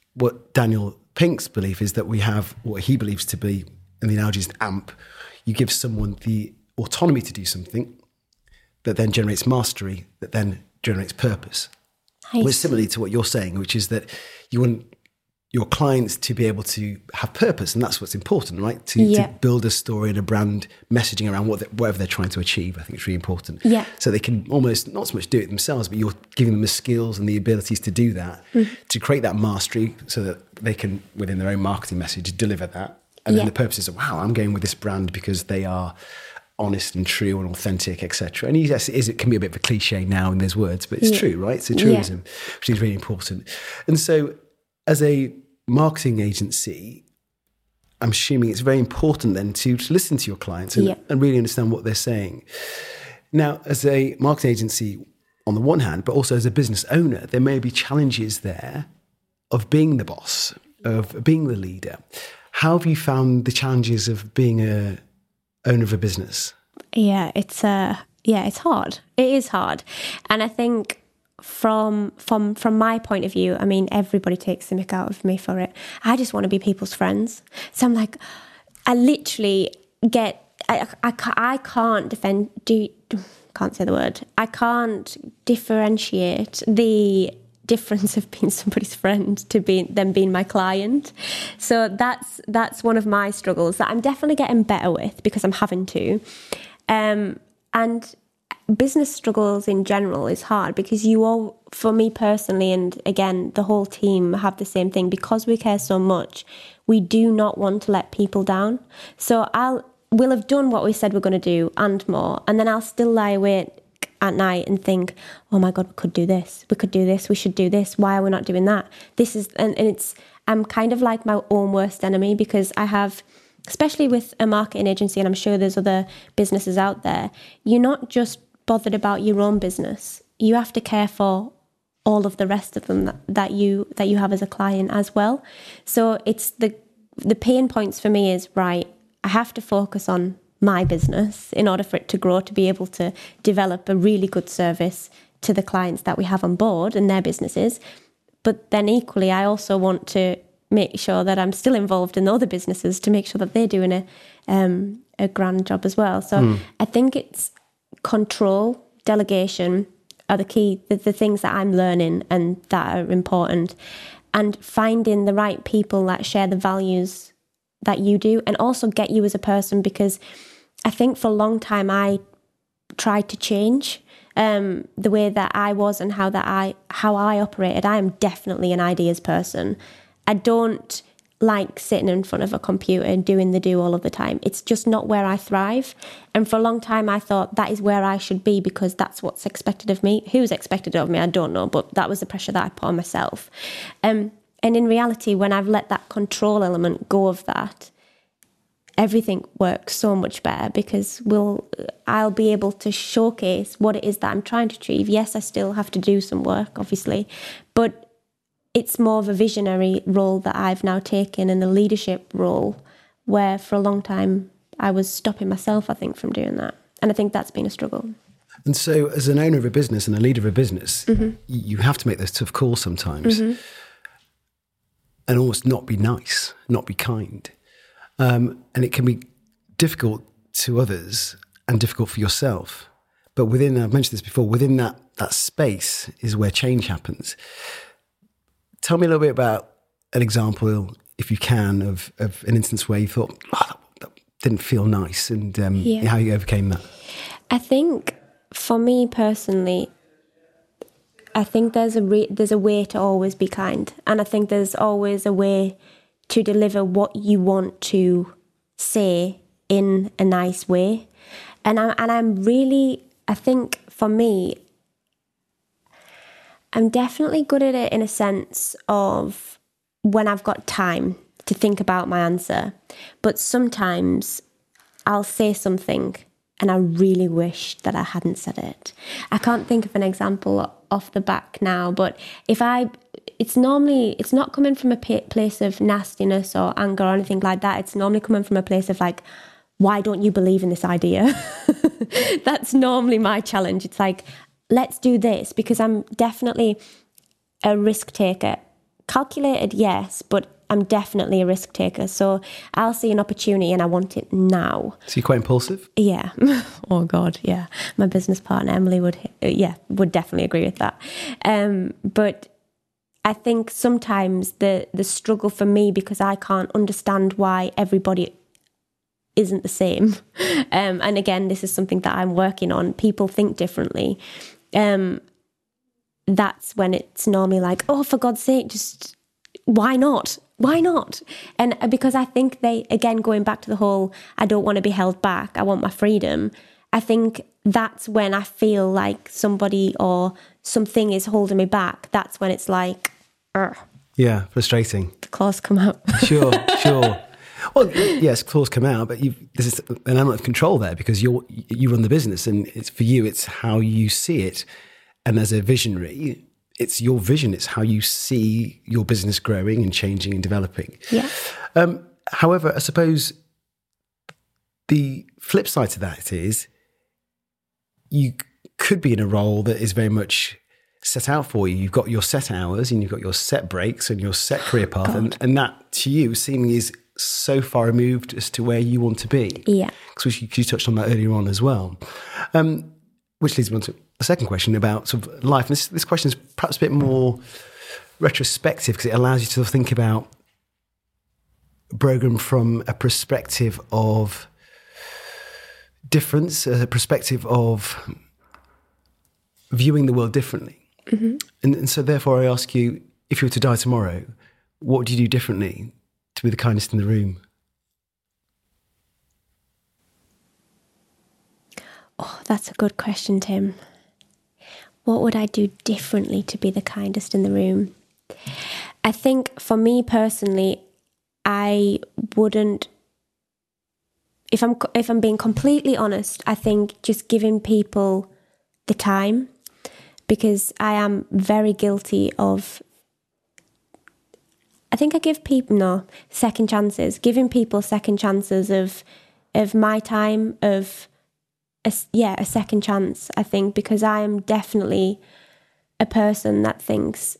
what Daniel Pink's belief is, that we have what he believes to be, and the analogy is an amp. You give someone the autonomy to do something that then generates mastery, that then generates purpose. Which similarly to what you're saying, which is that you want your clients to be able to have purpose, and that's what's important, right? To build a story and a brand messaging around whatever they're trying to achieve. I think it's really important. Yeah. So they can almost not so much do it themselves, but you're giving them the skills and the abilities to do that, to create that mastery, so that they can, within their own marketing message, deliver that. And then the purpose is, wow, I'm going with this brand because they are honest and true and authentic, etc. And yes, it can be a bit of a cliche now in those words, but it's true, right? It's a truism, which is really important. And so, as a marketing agency, I'm assuming it's very important then to listen to your clients and really understand what they're saying. Now, as a marketing agency, on the one hand, but also as a business owner, there may be challenges there of being the boss, of being the leader. How have you found the challenges of being a owner of a business? Yeah, it's hard. It is hard, and I think from my point of view, I mean, everybody takes the mick out of me for it. I just want to be people's friends. So I'm like, I literally get. I can't can't say the word. I can't differentiate the difference of being somebody's friend to them being my client. So that's one of my struggles that I'm definitely getting better with, because I'm having to. And business struggles in general is hard, because for me personally, and again, the whole team have the same thing, because we care so much, we do not want to let people down. So we'll have done what we said we're going to do and more, and then I'll still lie awake at night and think, oh my God, we could do this, we should do this, why are we not doing that? I'm kind of like my own worst enemy, because I have, especially with a marketing agency, and I'm sure there's other businesses out there, you're not just bothered about your own business, you have to care for all of the rest of them that you have as a client as well. So it's the pain points for me is, right, I have to focus on my business in order for it to grow, to be able to develop a really good service to the clients that we have on board and their businesses. But then equally, I also want to make sure that I'm still involved in other businesses to make sure that they're doing a grand job as well. So I think it's control, delegation are the key, the things that I'm learning and that are important, and finding the right people that share the values that you do and also get you as a person, because I think for a long time I tried to change the way that I was and how I operated. I am definitely an ideas person. I don't like sitting in front of a computer and doing the do all of the time. It's just not where I thrive. And for a long time I thought that is where I should be, because that's what's expected of me. Who's expected of me, I don't know, but that was the pressure that I put on myself. And in reality, when I've let that control element go of that, everything works so much better, because I'll be able to showcase what it is that I'm trying to achieve. Yes, I still have to do some work, obviously, but it's more of a visionary role that I've now taken, and a leadership role, where for a long time I was stopping myself, I think, from doing that. And I think that's been a struggle. And so as an owner of a business and a leader of a business, you have to make those tough calls sometimes, and almost not be nice, not be kind. And it can be difficult to others and difficult for yourself. But I've mentioned this before, within that space is where change happens. Tell me a little bit about an example, if you can, of an instance where you thought, that didn't feel nice, and how you overcame that. I think for me personally, I think there's a way to always be kind. And I think there's always a way to deliver what you want to say in a nice way. And I think for me, I'm definitely good at it in a sense of when I've got time to think about my answer. But sometimes I'll say something and I really wish that I hadn't said it. I can't think of an example off the back now, but it's not coming from a place of nastiness or anger or anything like that. It's normally coming from a place of like, why don't you believe in this idea? That's normally my challenge. It's like, let's do this, because I'm definitely a risk taker calculated, yes, but I'm definitely a risk taker. So I'll see an opportunity and I want it now. So you're quite impulsive? Yeah. Oh God, yeah. My business partner Emily would definitely agree with that. But I think sometimes the struggle for me, because I can't understand why everybody isn't the same. And again, this is something that I'm working on. People think differently. That's when it's normally like, oh, for God's sake, just why not? Why not? And because I think they, again, going back to the whole, I don't want to be held back, I want my freedom. I think that's when I feel like somebody or something is holding me back. That's when it's like, yeah, frustrating. The claws come out. Sure. Well, yes, claws come out, but there's an element of control there because you run the business, and it's for you. It's how you see it, and as a visionary, it's your vision. It's how you see your business growing and changing and developing. Yeah. However, I suppose the flip side to that is you could be in a role that is very much set out for you. You've got your set hours and you've got your set breaks and your set career path, and that to you seemingly is so far removed as to where you want to be. Yeah. Because you touched on that earlier on as well. Which leads me on to the second question about sort of life. And this question is perhaps a bit more retrospective because it allows you to think about Brogan from a perspective of difference, a perspective of viewing the world differently. Mm-hmm. And so therefore I ask you, if you were to die tomorrow, what would you do differently to be the kindest in the room? Oh, that's a good question, Tim. What would I do differently to be the kindest in the room? I think for me personally, I wouldn't, if I'm being completely honest, I think just giving people the time, because I am very guilty of, I think I give people, second chances, giving people second chances of my time, of a second chance, I think, because I am definitely a person that thinks,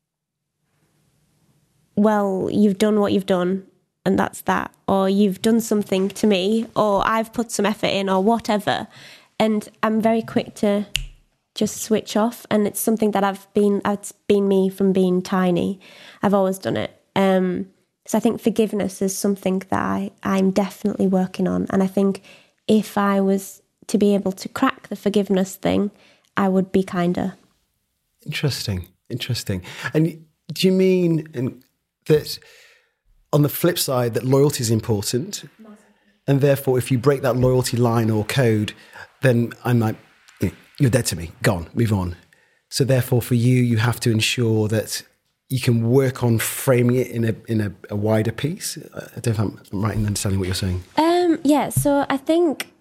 well, you've done what you've done and that's that, or you've done something to me, or I've put some effort in, or whatever. And I'm very quick to just switch off, and it's something that it's been me from being tiny. I've always done it. So I think forgiveness is something that I'm definitely working on. And I think if I was to be able to crack the forgiveness thing, I would be kinder. Interesting. And do you mean that on the flip side that loyalty is important, and therefore if you break that loyalty line or code, then I'm like, you're dead to me, gone, move on. So therefore for you, you have to ensure that you can work on framing it in a wider piece. I don't know if I'm right in understanding what you're saying. Yeah, so I think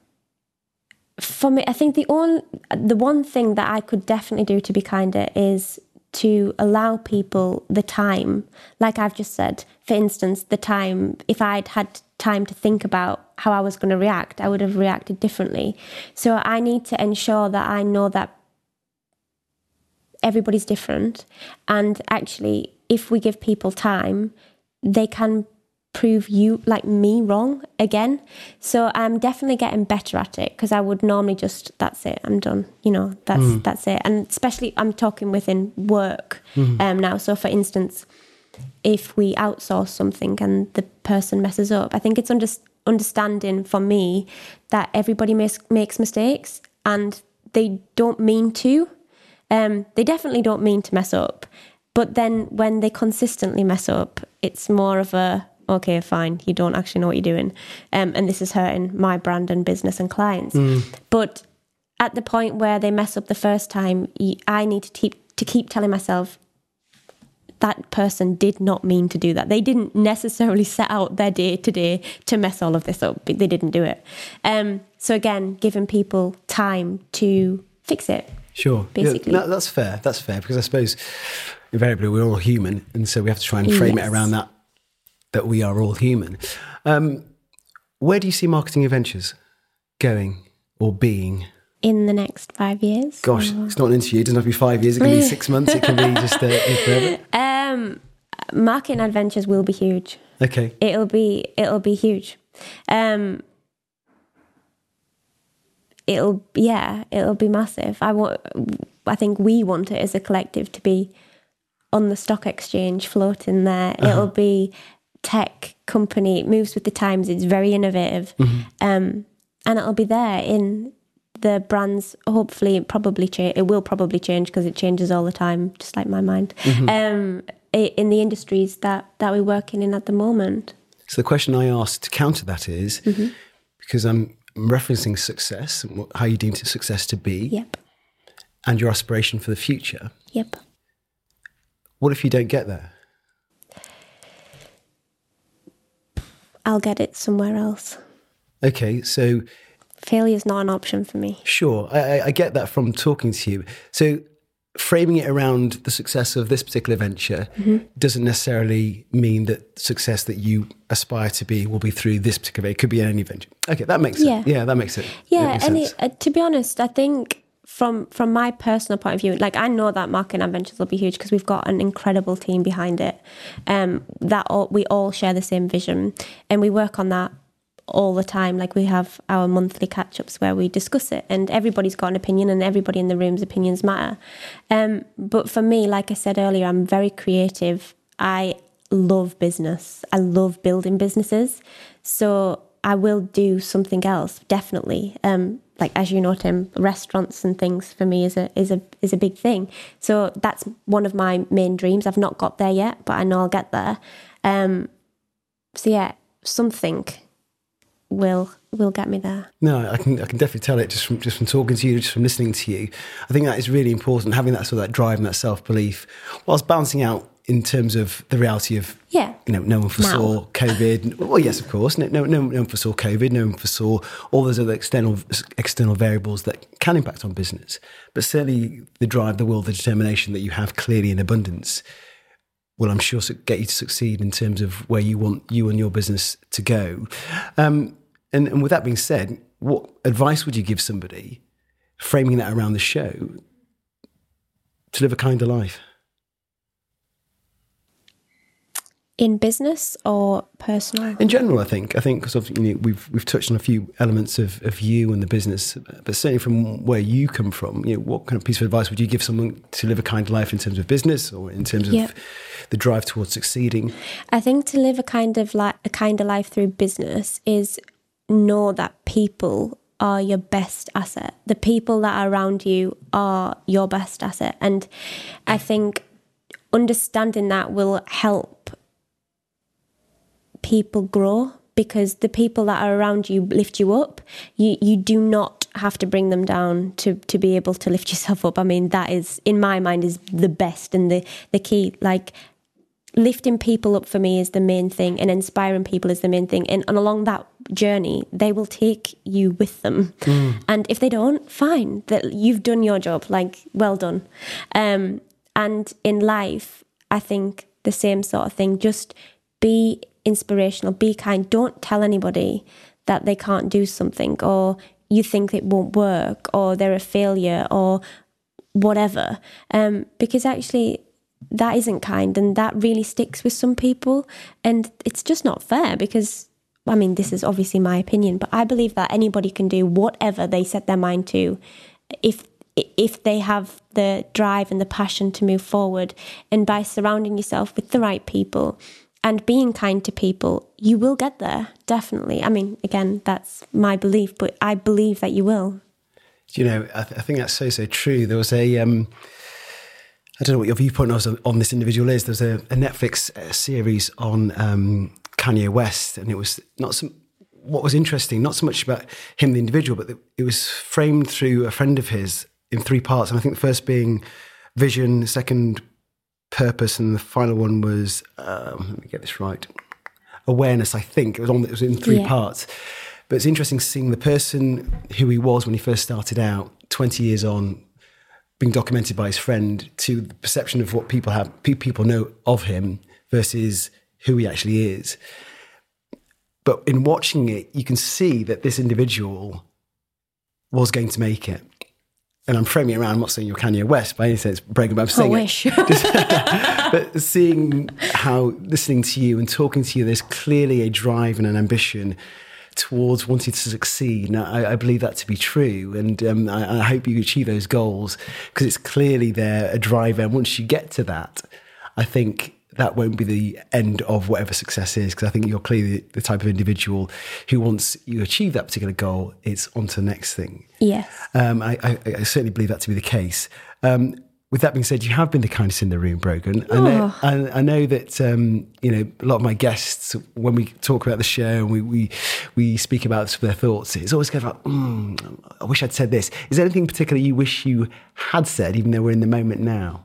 for me, I think the one thing that I could definitely do to be kinder is to allow people the time. Like I've just said, for instance, the time, if I'd had time to think about how I was going to react, I would have reacted differently. So I need to ensure that I know that everybody's different. And actually, if we give people time, they can prove you, like me, wrong again. So I'm definitely getting better at it, because I would normally just, that's it, I'm done. That's it. And especially I'm talking within work now. So for instance, if we outsource something and the person messes up, I think it's understanding for me that everybody makes mistakes, and they don't mean to. They definitely don't mean to mess up. But then when they consistently mess up, it's more of a, okay, fine, you don't actually know what you're doing. And this is hurting my brand and business and clients. But at the point where they mess up the first time, I need to keep telling myself, that person did not mean to do that. They didn't necessarily set out their day to day to mess all of this up. They didn't do it. So again, giving people time to fix it. Sure. Basically. Yeah, that's fair. That's fair, because I suppose invariably we're all human, and so we have to try and frame it around that we are all human. Where do you see Marketing Adventures going or being? In the next 5 years. Gosh, it's not an interview. It doesn't have to be 5 years. It can be 6 months. It can be just forever. Marketing Adventures will be huge. Okay. It'll be huge. It'll be massive. I think we want it as a collective to be on the stock exchange, floating there. It'll be tech company. It moves with the times. It's very innovative. And it'll be there in the brands. Hopefully, it will probably change because it changes all the time, just like my mind. In the industries that we're working in at the moment. So the question I asked to counter that is, because I'm referencing success, how you deem success to be, Yep. and your aspiration for the future. Yep. What if you don't get there? I'll get it somewhere else. Okay, so... Failure's not an option for me. Sure, I get that from talking to you. So framing it around the success of this particular venture doesn't necessarily mean that success that you aspire to be will be through this particular venture. It could be any venture. Okay, that makes sense. Yeah, that makes it. Yeah, and to be honest, I think from my personal point of view, like I know that Marketing Adventures will be huge because we've got an incredible team behind it. We all share the same vision, and we work on that all the time. Like we have our monthly catch-ups where we discuss it, and everybody's got an opinion, and everybody in the room's opinions matter. But for me, like I said earlier, I'm very creative. I love business. I love building businesses. So I will do something else, definitely. Like as you know, Tim, restaurants and things for me is a big thing. So that's one of my main dreams. I've not got there yet, but I know I'll get there. So yeah, something will get me there. No, I can definitely tell it just from talking to you, just from listening to you. I think that is really important, having that sort of that drive and that self-belief, whilst balancing out in terms of the reality of, no one foresaw COVID. Well, yes, of course. No one foresaw COVID. No one foresaw all those other external variables that can impact on business. But certainly the drive, the will, the determination that you have clearly in abundance will, I'm sure, get you to succeed in terms of where you want you and your business to go. And with that being said, what advice would you give somebody, framing that around the show, to live a kinder life? In business or personal? In general, I think because we've touched on a few elements of you and the business, but certainly from where you come from, what kind of piece of advice would you give someone to live a kinder life in terms of business or in terms of the drive towards succeeding? I think to live a kinder life through business is know that people are your best asset. The people that are around you are your best asset, and I think understanding that will help people grow, because the people that are around you lift you up. You do not have to bring them down to be able to lift yourself up. I mean, that is, in my mind, is the best and the key. Like, lifting people up for me is the main thing, and inspiring people is the main thing. And along that journey, they will take you with them. And if they don't, fine, that you've done your job, like, well done. And in life, I think the same sort of thing. Just be inspirational, be kind. Don't tell anybody that they can't do something, or you think it won't work, or they're a failure, or whatever. Because actually, that isn't kind, and that really sticks with some people. And it's just not fair, because, I mean, this is obviously my opinion, but I believe that anybody can do whatever they set their mind to if they have the drive and the passion to move forward. And by surrounding yourself with the right people and being kind to people, you will get there, definitely. I mean, again, that's my belief, but I believe that you will. I think that's so true. There was a, I don't know what your viewpoint on this individual is. There's a Netflix series on Kanye West, and it was what was interesting, not so much about him, the individual, but it was framed through a friend of his in 3 parts. And I think the first being vision, the second purpose, and the final one was, let me get this right, awareness, I think. It was in 3 parts. But it's interesting seeing the person who he was when he first started out, 20 years on, being documented by his friend, to the perception of what people know of him versus who he actually is. But in watching it, you can see that this individual was going to make it. and I'm framing it around, I'm not saying you're Kanye West by any sense, Brogan, but I'm saying wish. but seeing how, listening to you and talking to you, there's clearly a drive and an ambition towards wanting to succeed. Now, I believe that to be true, and I hope you achieve those goals, because it's clearly there, a drive, and once you get to that, I think that won't be the end of whatever success is, because I think you're clearly the type of individual who, once you achieve that particular goal, it's on to the next thing. Yes. I certainly believe that to be the case. With that being said, you have been the kindest in the room, Brogan. I know that a lot of my guests, when we talk about the show and we speak about their thoughts, it's always kind of like, I wish I'd said this. Is there anything particular you wish you had said, even though we're in the moment now?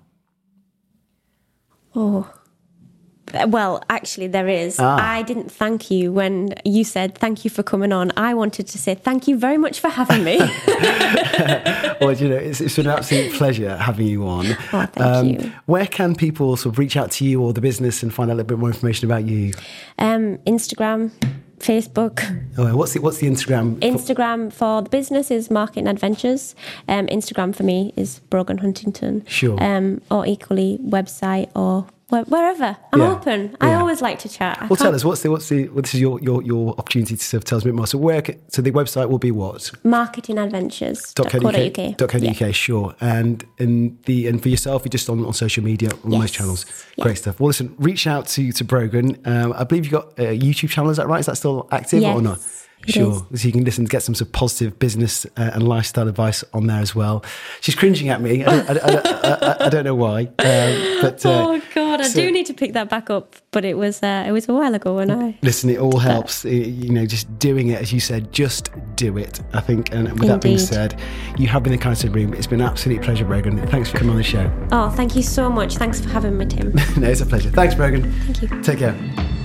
Well, actually, there is. I didn't thank you when you said thank you for coming on. I wanted to say thank you very much for having me. Well, it's been an absolute pleasure having you on. Oh, thank you. Where can people sort of reach out to you or the business and find out a little bit more information about you? Instagram, Facebook. Oh, what's the Instagram? Instagram for the business is Marketing Adventures. Instagram for me is Brogan Huntington. Sure. Or equally website or wherever. I'm open. I always like to chat. Tell us, this is your opportunity to sort of tell us a bit more. So the website will be what? marketingadventures.co.uk. Sure. And for yourself, you're just on social media, on most channels. Yes. Great stuff. Well, listen, reach out to Brogan. I believe you've got a YouTube channel, is that right? Is that still active or not? Sure. So you can listen to get some sort of positive business and lifestyle advice on there as well. She's cringing at me. I don't know why. Oh God, I do need to pick that back up. But it was a while ago when I... Listen, it all helps. Just doing it, as you said, just do it. I think, and with that being said, you have been the kindest in the room. It's been an absolute pleasure, Brogan. Thanks for coming on the show. Oh, thank you so much. Thanks for having me, Tim. No, it's a pleasure. Thanks, Brogan. Thank you. Take care.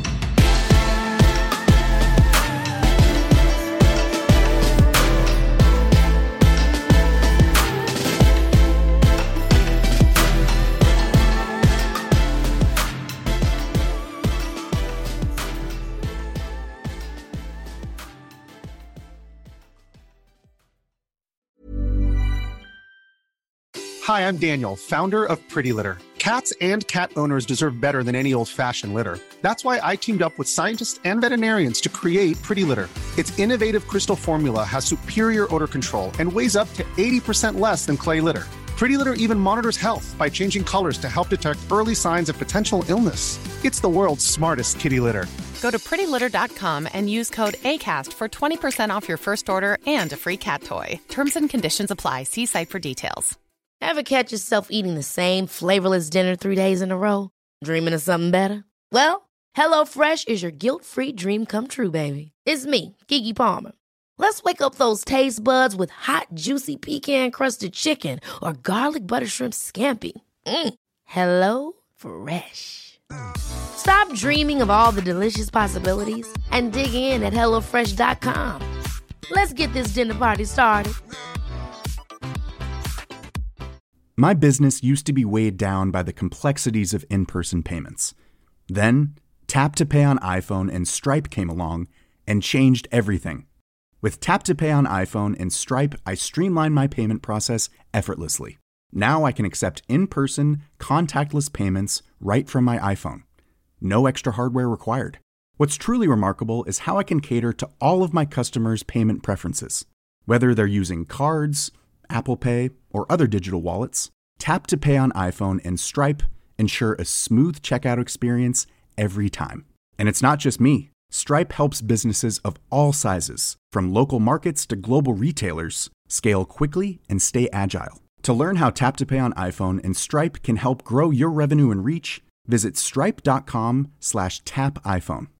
Hi, I'm Daniel, founder of Pretty Litter. Cats and cat owners deserve better than any old-fashioned litter. That's why I teamed up with scientists and veterinarians to create Pretty Litter. Its innovative crystal formula has superior odor control and weighs up to 80% less than clay litter. Pretty Litter even monitors health by changing colors to help detect early signs of potential illness. It's the world's smartest kitty litter. Go to prettylitter.com and use code ACAST for 20% off your first order and a free cat toy. Terms and conditions apply. See site for details. Ever catch yourself eating the same flavorless dinner 3 days in a row? Dreaming of something better? Well, HelloFresh is your guilt-free dream come true, baby. It's me, Keke Palmer. Let's wake up those taste buds with hot, juicy pecan-crusted chicken or garlic butter shrimp scampi. HelloFresh. Stop dreaming of all the delicious possibilities and dig in at HelloFresh.com. Let's get this dinner party started. My business used to be weighed down by the complexities of in-person payments. Then, Tap to Pay on iPhone and Stripe came along and changed everything. With Tap to Pay on iPhone and Stripe, I streamlined my payment process effortlessly. Now I can accept in-person, contactless payments right from my iPhone. No extra hardware required. What's truly remarkable is how I can cater to all of my customers' payment preferences. Whether they're using cards, Apple Pay, or other digital wallets, Tap to Pay on iPhone and Stripe ensure a smooth checkout experience every time. And it's not just me. Stripe helps businesses of all sizes, from local markets to global retailers, scale quickly and stay agile. To learn how Tap to Pay on iPhone and Stripe can help grow your revenue and reach, visit stripe.com/tapiphone.